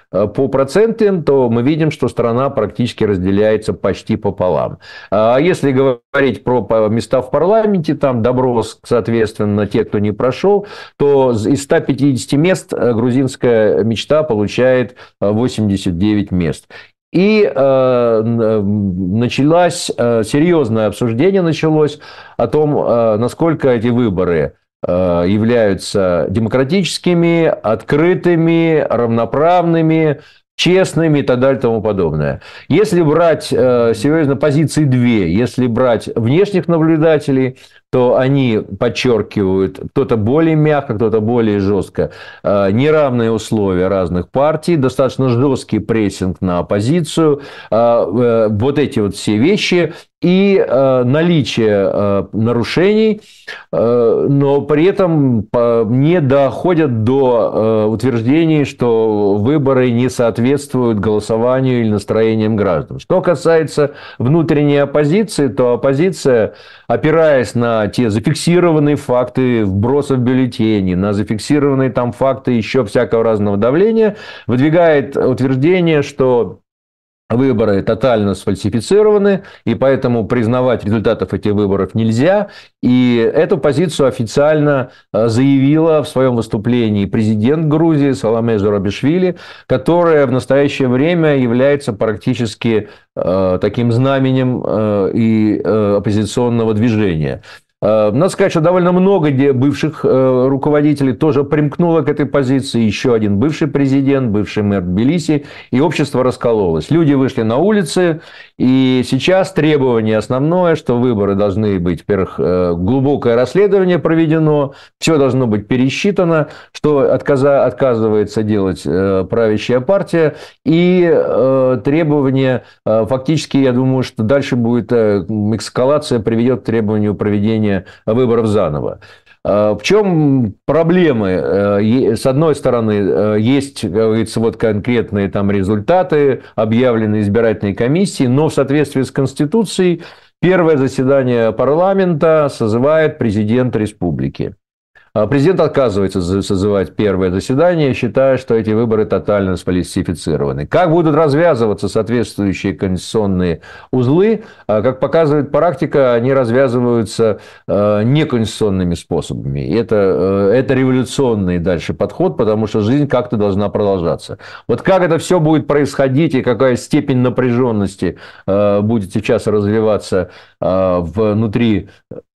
по процентам, то мы видим, что страна практически разделяется почти пополам. А если говорить про места в парламенте, там доброс, соответственно, те, кто не прошел, то из ста пятидесяти мест грузинская мечта получает восемьдесят девять мест. И э, началось, э, серьезное обсуждение началось о том, э, насколько эти выборы э, являются демократическими, открытыми, равноправными, честными и так далее и тому подобное. Если брать э, серьезно позиции две, если брать внешних наблюдателей, то они подчеркивают, кто-то более мягко, кто-то более жестко, э, неравные условия разных партий, достаточно жесткий прессинг на оппозицию, э, э, вот эти вот все вещи и э, наличие э, нарушений, э, но при этом по, не доходят до э, утверждений, что выборы не соответствуют голосованию или настроениям граждан. Что касается внутренней оппозиции, то оппозиция, опираясь на те зафиксированные факты вбросов бюллетеней, на зафиксированные там факты еще всякого разного давления, выдвигает утверждение, что выборы тотально сфальсифицированы, и поэтому признавать результатов этих выборов нельзя. И эту позицию официально заявила в своем выступлении президент Грузии Саломе Зурабишвили, которая в настоящее время является практически э, таким знаменем э, и э, оппозиционного движения. Надо сказать, что довольно много бывших руководителей тоже примкнуло к этой позиции. Еще один бывший президент, бывший мэр Тбилиси. И общество раскололось. Люди вышли на улицы. И сейчас требование основное, что выборы должны быть, во-первых, глубокое расследование проведено. Все должно быть пересчитано, что отказывается делать правящая партия. И требование, фактически, я думаю, что дальше будет эскалация, приведет к требованию проведения выборов заново. В чем проблемы? С одной стороны, есть, как говорится, вот конкретные там результаты, объявленные избирательной комиссией, но в соответствии с Конституцией первое заседание парламента созывает президент республики. Президент отказывается созывать первое заседание, считая, что эти выборы тотально сфальсифицированы. Как будут развязываться соответствующие конституционные узлы? Как показывает практика, они развязываются неконституционными способами. Это, это революционный дальше подход, потому что жизнь как-то должна продолжаться. Вот как это все будет происходить и какая степень напряженности будет сейчас развиваться внутри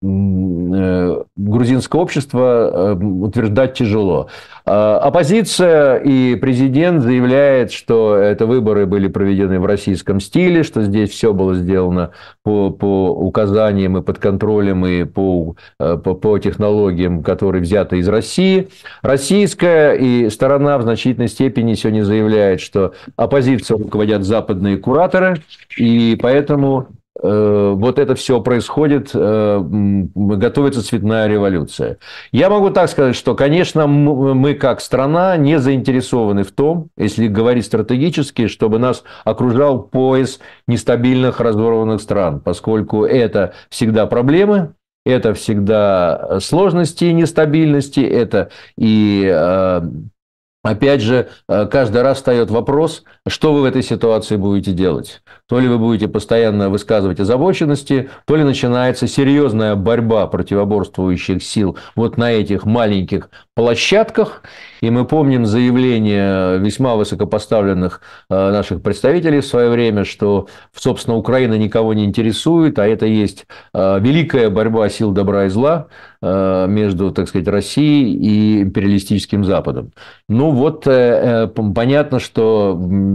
грузинского общества, утверждать тяжело. Оппозиция и президент заявляют, что это выборы были проведены в российском стиле, что здесь все было сделано по, по указаниям и под контролем, и по, по, по технологиям, которые взяты из России. Российская и сторона в значительной степени сегодня заявляет, что оппозицию руководят западные кураторы, и поэтому вот это все происходит, готовится цветная революция. Я могу так сказать, что, конечно, мы как страна не заинтересованы в том, если говорить стратегически, чтобы нас окружал пояс нестабильных, разорванных стран, поскольку это всегда проблемы, это всегда сложности и нестабильности, это и... Опять же, каждый раз встает вопрос, что вы в этой ситуации будете делать. То ли вы будете постоянно высказывать озабоченности, то ли начинается серьезная борьба противоборствующих сил вот на этих маленьких площадках. И мы помним заявление весьма высокопоставленных наших представителей в свое время, что, собственно, Украина никого не интересует, а это есть великая борьба сил добра и зла между, так сказать, Россией и империалистическим Западом. Ну вот, понятно, что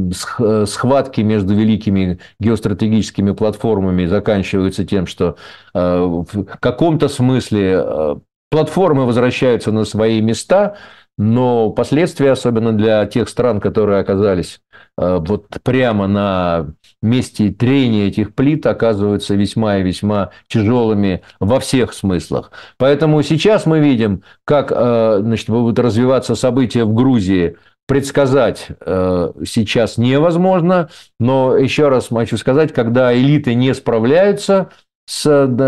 схватки между великими геостратегическими платформами заканчиваются тем, что в каком-то смысле платформы возвращаются на свои места, но последствия, особенно для тех стран, которые оказались вот прямо на месте трения этих плит, оказываются весьма и весьма тяжелыми во всех смыслах. Поэтому сейчас мы видим, как, значит, будут развиваться события в Грузии. Предсказать сейчас невозможно, но еще раз хочу сказать, когда элиты не справляются с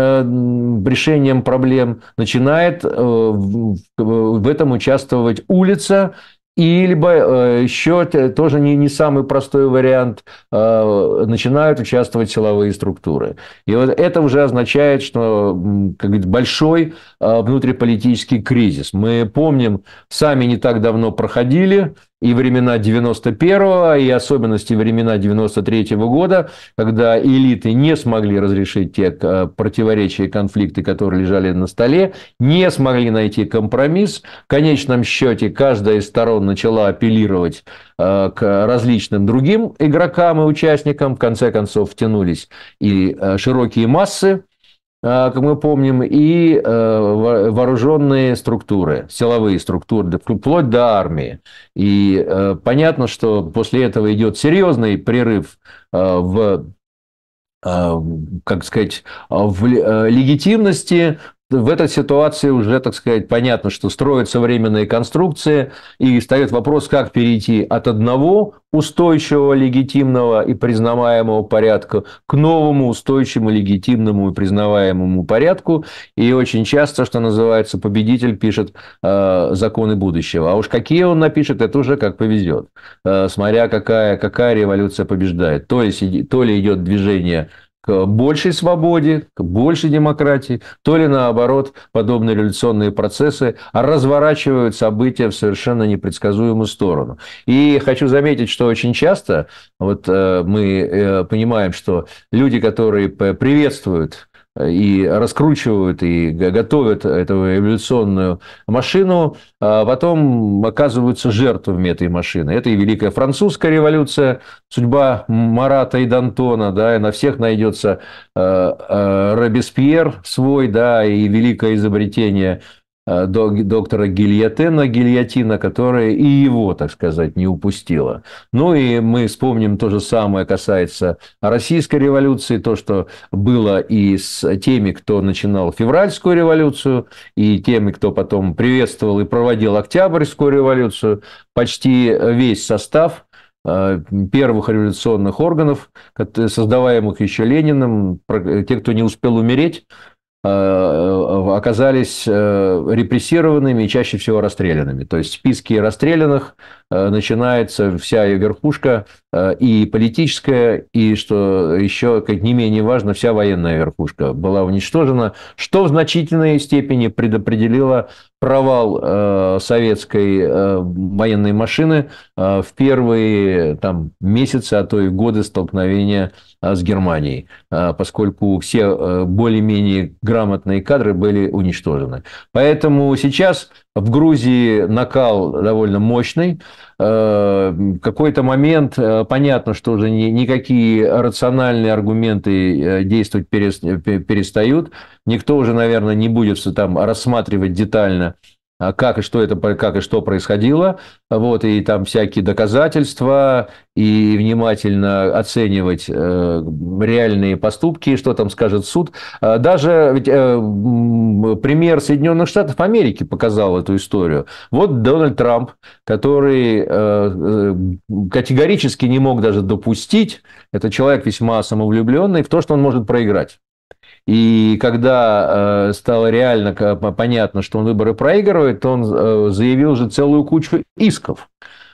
решением проблем, начинает в этом участвовать улица И либо еще тоже не, не самый простой вариант, начинают участвовать силовые структуры. И вот это уже означает, что как говорится, большой внутриполитический кризис. Мы помним, сами не так давно проходили и времена девяносто первого, и особенности времена девяносто третьего года, когда элиты не смогли разрешить те противоречия и конфликты, которые лежали на столе, не смогли найти компромисс. В конечном счете каждая из сторон начала апеллировать к различным другим игрокам и участникам. В конце концов втянулись и широкие массы, как мы помним, и вооруженные структуры, силовые структуры, вплоть до армии. И понятно, что после этого идет серьезный прерыв в, как сказать, в легитимности. В этой ситуации уже, так сказать, понятно, что строятся временные конструкции, и встает вопрос, как перейти от одного устойчивого, легитимного и признаваемого порядка к новому устойчивому, легитимному и признаваемому порядку. И очень часто, что называется, победитель пишет э, законы будущего. А уж какие он напишет, это уже как повезет, э, смотря какая, какая революция побеждает. То ли, то ли идет движение к большей свободе, к большей демократии, то ли наоборот, подобные революционные процессы разворачивают события в совершенно непредсказуемую сторону. И хочу заметить, что очень часто вот мы понимаем, что люди, которые приветствуют и раскручивают, и готовят эту революционную машину, а потом оказываются жертвами этой машины. Это и Великая Французская революция, судьба Марата и Д'Антона, да, и на всех найдется Робеспьер свой, да, и великое изобретение доктора Гильотена, гильотина, которая и его, так сказать, не упустила. Ну и мы вспомним то же самое касается Российской революции, то, что было и с теми, кто начинал февральскую революцию, и теми, кто потом приветствовал и проводил Октябрьскую революцию. Почти весь состав первых революционных органов, создаваемых еще Лениным, те, кто не успел умереть, оказались репрессированными и чаще всего расстрелянными. То есть в списке расстрелянных начинается вся верхушка, и политическая, и, что еще как не менее важно, вся военная верхушка была уничтожена, что в значительной степени предопределило провал советской военной машины в первые там, месяцы, а то и годы столкновения с Германией, поскольку все более-менее грамотные кадры были уничтожены. Поэтому сейчас в Грузии накал довольно мощный. В какой-то момент понятно, что уже никакие рациональные аргументы действовать перестают. Никто уже, наверное, не будет там рассматривать детально, как и что это, как и что происходило, вот, и там всякие доказательства, и внимательно оценивать э, реальные поступки, что там скажет суд. Даже ведь, э, пример Соединенных Штатов Америки показал эту историю. Вот Дональд Трамп, который э, категорически не мог даже допустить, это человек весьма самовлюбленный, в то, что он может проиграть. И когда стало реально понятно, что он выборы проигрывает, то он заявил же целую кучу исков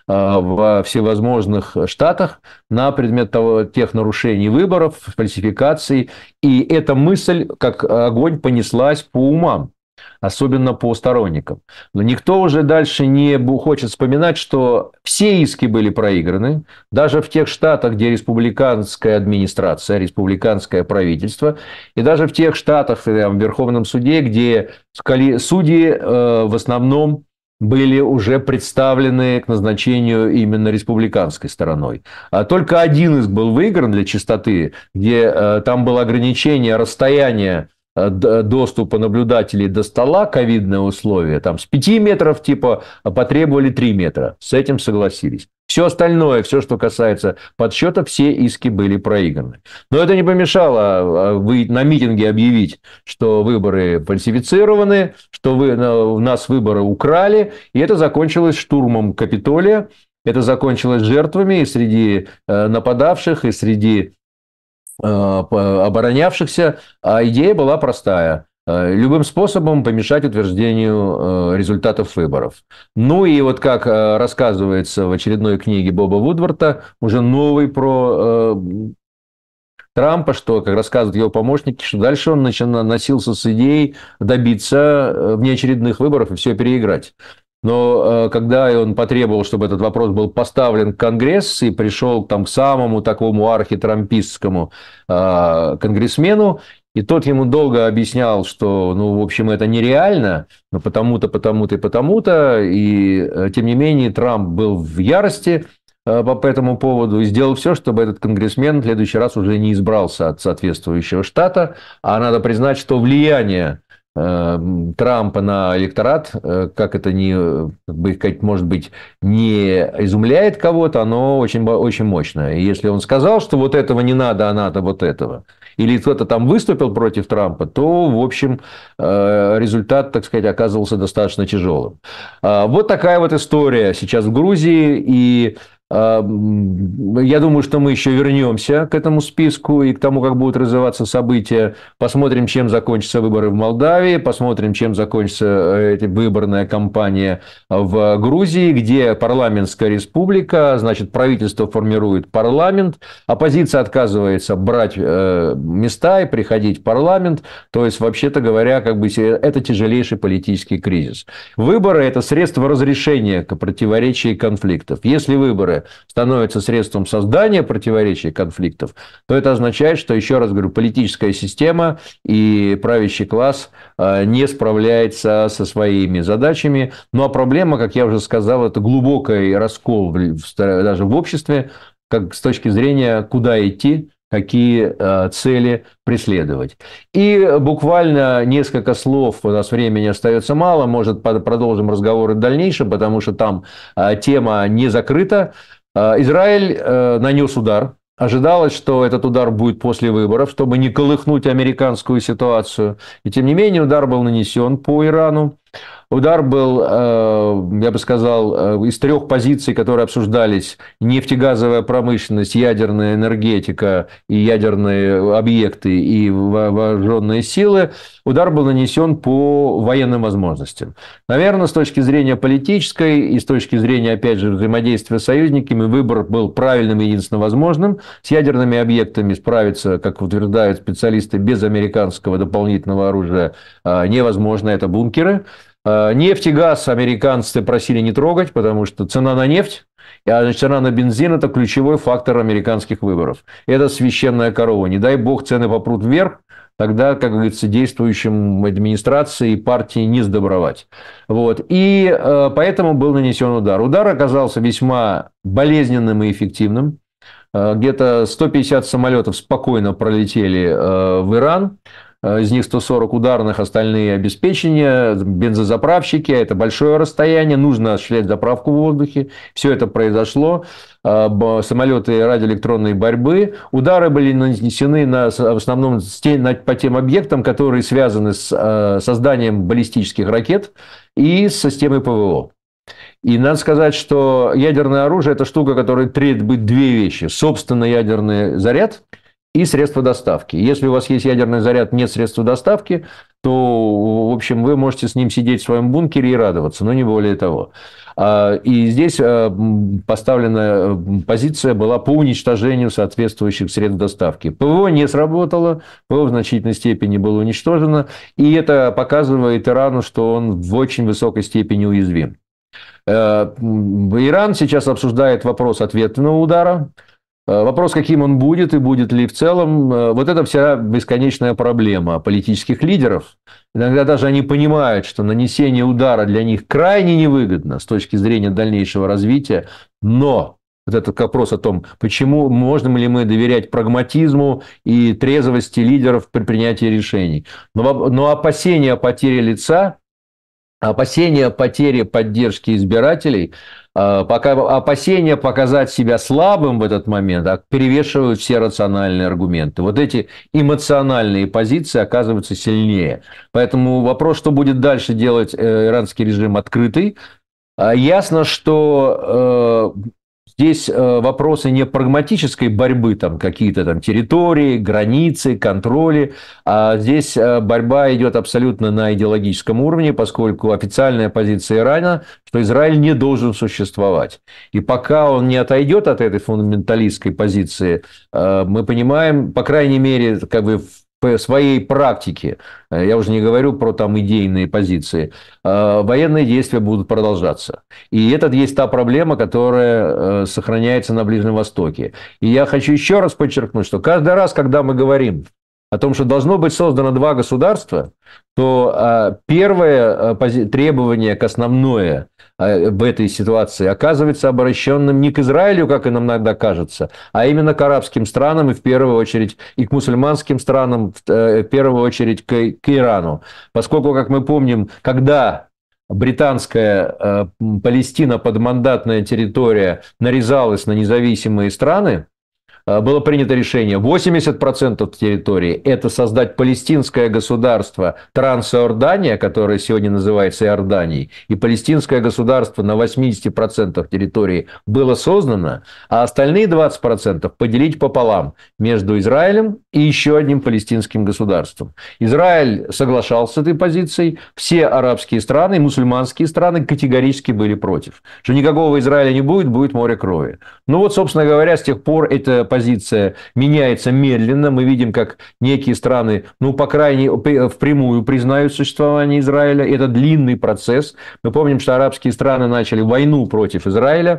во всевозможных штатах на предмет того, тех нарушений выборов, фальсификаций. И эта мысль, как огонь, понеслась по умам, особенно по сторонникам. Но никто уже дальше не хочет вспоминать, что все иски были проиграны, даже в тех штатах, где республиканская администрация, республиканское правительство, и даже в тех штатах, в Верховном суде, где судьи в основном были уже представлены к назначению именно республиканской стороной. А только один иск был выигран для чистоты, где там было ограничение расстояния доступа наблюдателей до стола, ковидные условия, там с пяти метров типа потребовали три метра. С этим согласились. Все остальное, все, что касается подсчета, все иски были проиграны. Но это не помешало на митинге объявить, что выборы фальсифицированы, что вы, у нас выборы украли, и это закончилось штурмом Капитолия, это закончилось жертвами и среди нападавших, и среди оборонявшихся, а идея была простая. любым способом помешать утверждению результатов выборов. Ну и вот как рассказывается в очередной книге Боба Вудворта, уже новый про Трампа, что, как рассказывают его помощники, что дальше он носился с идеей добиться внеочередных выборов и все переиграть. Но когда он потребовал, чтобы этот вопрос был поставлен в Конгресс и пришел там, к самому такому архитрампистскому э, конгрессмену, и тот ему долго объяснял, что, ну, в общем, это нереально, но потому-то, потому-то и потому-то, и, тем не менее, Трамп был в ярости э, по этому поводу и сделал все, чтобы этот конгрессмен в следующий раз уже не избрался от соответствующего штата, а надо признать, что влияние Трампа на электорат, как это не, как бы сказать, может быть, не изумляет кого-то, оно очень, очень мощное. И если он сказал, что вот этого не надо, а надо вот этого, или кто-то там выступил против Трампа, то, в общем, результат, так сказать, оказывался достаточно тяжелым. Вот такая вот история сейчас в Грузии. И я думаю, что мы еще вернемся к этому списку и к тому, как будут развиваться события. Посмотрим, чем закончатся выборы в Молдавии, посмотрим, чем закончится эта выборная кампания в Грузии, где парламентская республика, значит, правительство формирует парламент, оппозиция отказывается брать места и приходить в парламент. То есть, вообще-то говоря, как бы это тяжелейший политический кризис. Выборы – это средство разрешения противоречий и конфликтов. Если выборы становится средством создания противоречий и конфликтов, то это означает, что, еще раз говорю, политическая система и правящий класс не справляется со своими задачами. Ну а проблема, как я уже сказал, это глубокий раскол даже в обществе, как с точки зрения, куда идти, какие цели преследовать. И буквально несколько слов, у нас времени остается мало, может, продолжим разговоры в дальнейшем, потому что там тема не закрыта. Израиль нанес удар. Ожидалось, что этот удар будет после выборов, чтобы не колыхнуть американскую ситуацию. И тем не менее удар был нанесен по Ирану. Удар был, я бы сказал, из трех позиций, которые обсуждались: нефтегазовая промышленность, ядерная энергетика и ядерные объекты и вооруженные силы. Удар был нанесен по военным возможностям. Наверное, с точки зрения политической и с точки зрения, опять же, взаимодействия с союзниками, выбор был правильным и единственно возможным. С ядерными объектами справиться, как утверждают специалисты, без американского дополнительного оружия невозможно. Это бункеры. Нефть и газ американцы просили не трогать, потому что цена на нефть, а цена на бензин – это ключевой фактор американских выборов. Это священная корова. Не дай бог цены попрут вверх, тогда, как говорится, действующим администрации и партии не сдобровать. Вот. И э, поэтому был нанесен удар. Удар оказался весьма болезненным и эффективным. Э, где-то сто пятьдесят самолетов спокойно пролетели э, в Иран. Из них сто сорок ударных, остальные обеспечения, бензозаправщики. Это большое расстояние, нужно осуществлять заправку в воздухе. Все это произошло. Самолеты радиоэлектронной борьбы. Удары были нанесены на, в основном по тем объектам, которые связаны с созданием баллистических ракет и с системой ПВО. И надо сказать, что ядерное оружие – это штука, которая требует две вещи. Собственно, ядерный заряд и средства доставки. Если у вас есть ядерный заряд, нет средства доставки, то, в общем, вы можете с ним сидеть в своем бункере и радоваться, но не более того. И здесь поставлена позиция была по уничтожению соответствующих средств доставки. ПВО не сработало, ПВО в значительной степени было уничтожено, и это показывает Ирану, что он в очень высокой степени уязвим. Иран сейчас обсуждает вопрос ответного удара. Вопрос, каким он будет и будет ли в целом, вот это вся бесконечная проблема политических лидеров. Иногда даже они понимают, что нанесение удара для них крайне невыгодно с точки зрения дальнейшего развития, но вот этот вопрос о том, почему, можем ли мы доверять прагматизму и трезвости лидеров при принятии решений. Но, но опасения о потере лица, опасения о потере поддержки избирателей, пока опасения показать себя слабым в этот момент перевешивают все рациональные аргументы. Вот эти эмоциональные позиции оказываются сильнее. Поэтому вопрос, что будет дальше делать иранский режим, открытый. Ясно, что здесь вопросы не прагматической борьбы, там какие-то там территории, границы, контроли, а здесь борьба идет абсолютно на идеологическом уровне, поскольку официальная позиция Ирана, что Израиль не должен существовать. И пока он не отойдет от этой фундаменталистской позиции, мы понимаем, по крайней мере, как бы в своей практике, я уже не говорю про там идейные позиции, военные действия будут продолжаться. И это есть та проблема, которая сохраняется на Ближнем Востоке. И я хочу еще раз подчеркнуть, что каждый раз, когда мы говорим о том, что должно быть создано два государства, то первое требование к основное в этой ситуации оказывается обращенным не к Израилю, как и нам иногда кажется, а именно к арабским странам и в первую очередь и к мусульманским странам, в первую очередь к, к Ирану. Поскольку, как мы помним, когда британская Палестина, подмандатная территория, нарезалась на независимые страны, было принято решение: восемьдесят процентов территории – это создать палестинское государство Трансиордания, которое сегодня называется Иорданией, и палестинское государство на восемьдесят процентов территории было создано, а остальные двадцать процентов поделить пополам между Израилем и еще одним палестинским государством. Израиль соглашался с этой позицией, все арабские страны, мусульманские страны категорически были против, что никакого Израиля не будет, будет море крови. Ну вот, собственно говоря, с тех пор это позиция меняется медленно. Мы видим, как некие страны, ну, по крайней мере, впрямую признают существование Израиля. Это длинный процесс. Мы помним, что арабские страны начали войну против Израиля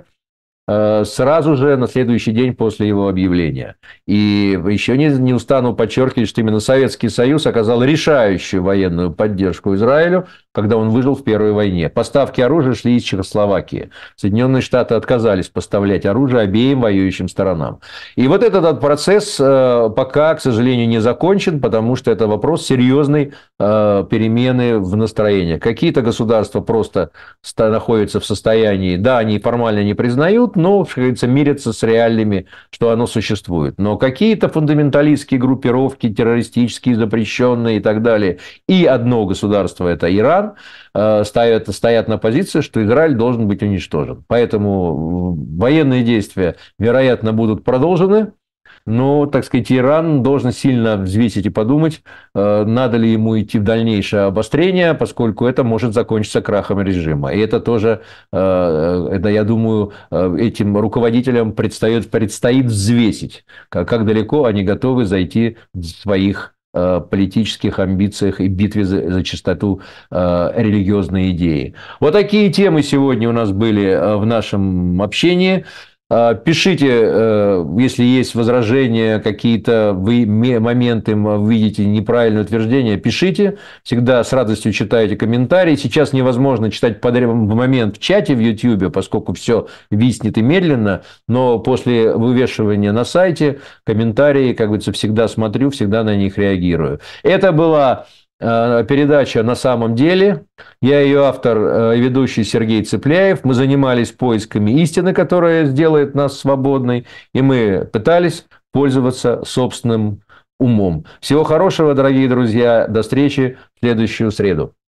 сразу же на следующий день после его объявления. И еще не, не устану подчеркивать, что именно Советский Союз оказал решающую военную поддержку Израилю, когда он выжил в Первой войне. Поставки оружия шли из Чехословакии. Соединенные Штаты отказались поставлять оружие обеим воюющим сторонам. И вот этот процесс пока, к сожалению, не закончен, потому что это вопрос серьезной перемены в настроениях. Какие-то государства просто находятся в состоянии, да, они формально не признают, но, как говорится, мирятся с реальными, что оно существует. Но какие-то фундаменталистские группировки, террористические, запрещенные и так далее, и одно государство – это Иран, стоят, стоят на позиции, что Израиль должен быть уничтожен. Поэтому военные действия, вероятно, будут продолжены. Но, так сказать, Иран должен сильно взвесить и подумать, надо ли ему идти в дальнейшее обострение, поскольку это может закончиться крахом режима. И это тоже, это, я думаю, этим руководителям предстоит, предстоит взвесить, как, как далеко они готовы зайти в своих политических амбициях и битве за, за чистоту э, религиозной идеи. Вот такие темы сегодня у нас были в нашем общении. Пишите, если есть возражения, какие-то вы моменты, вы видите неправильное утверждение, пишите. Всегда с радостью читайте комментарии. Сейчас невозможно читать подряд в момент в чате в YouTube, поскольку все виснет и медленно. Но после вывешивания на сайте комментарии, как говорится, всегда смотрю, всегда на них реагирую. Это была передача «На самом деле». Я ее автор и ведущий Сергей Цепляев. Мы занимались поисками истины, которая сделает нас свободной, и мы пытались пользоваться собственным умом. Всего хорошего, дорогие друзья. До встречи в следующую среду.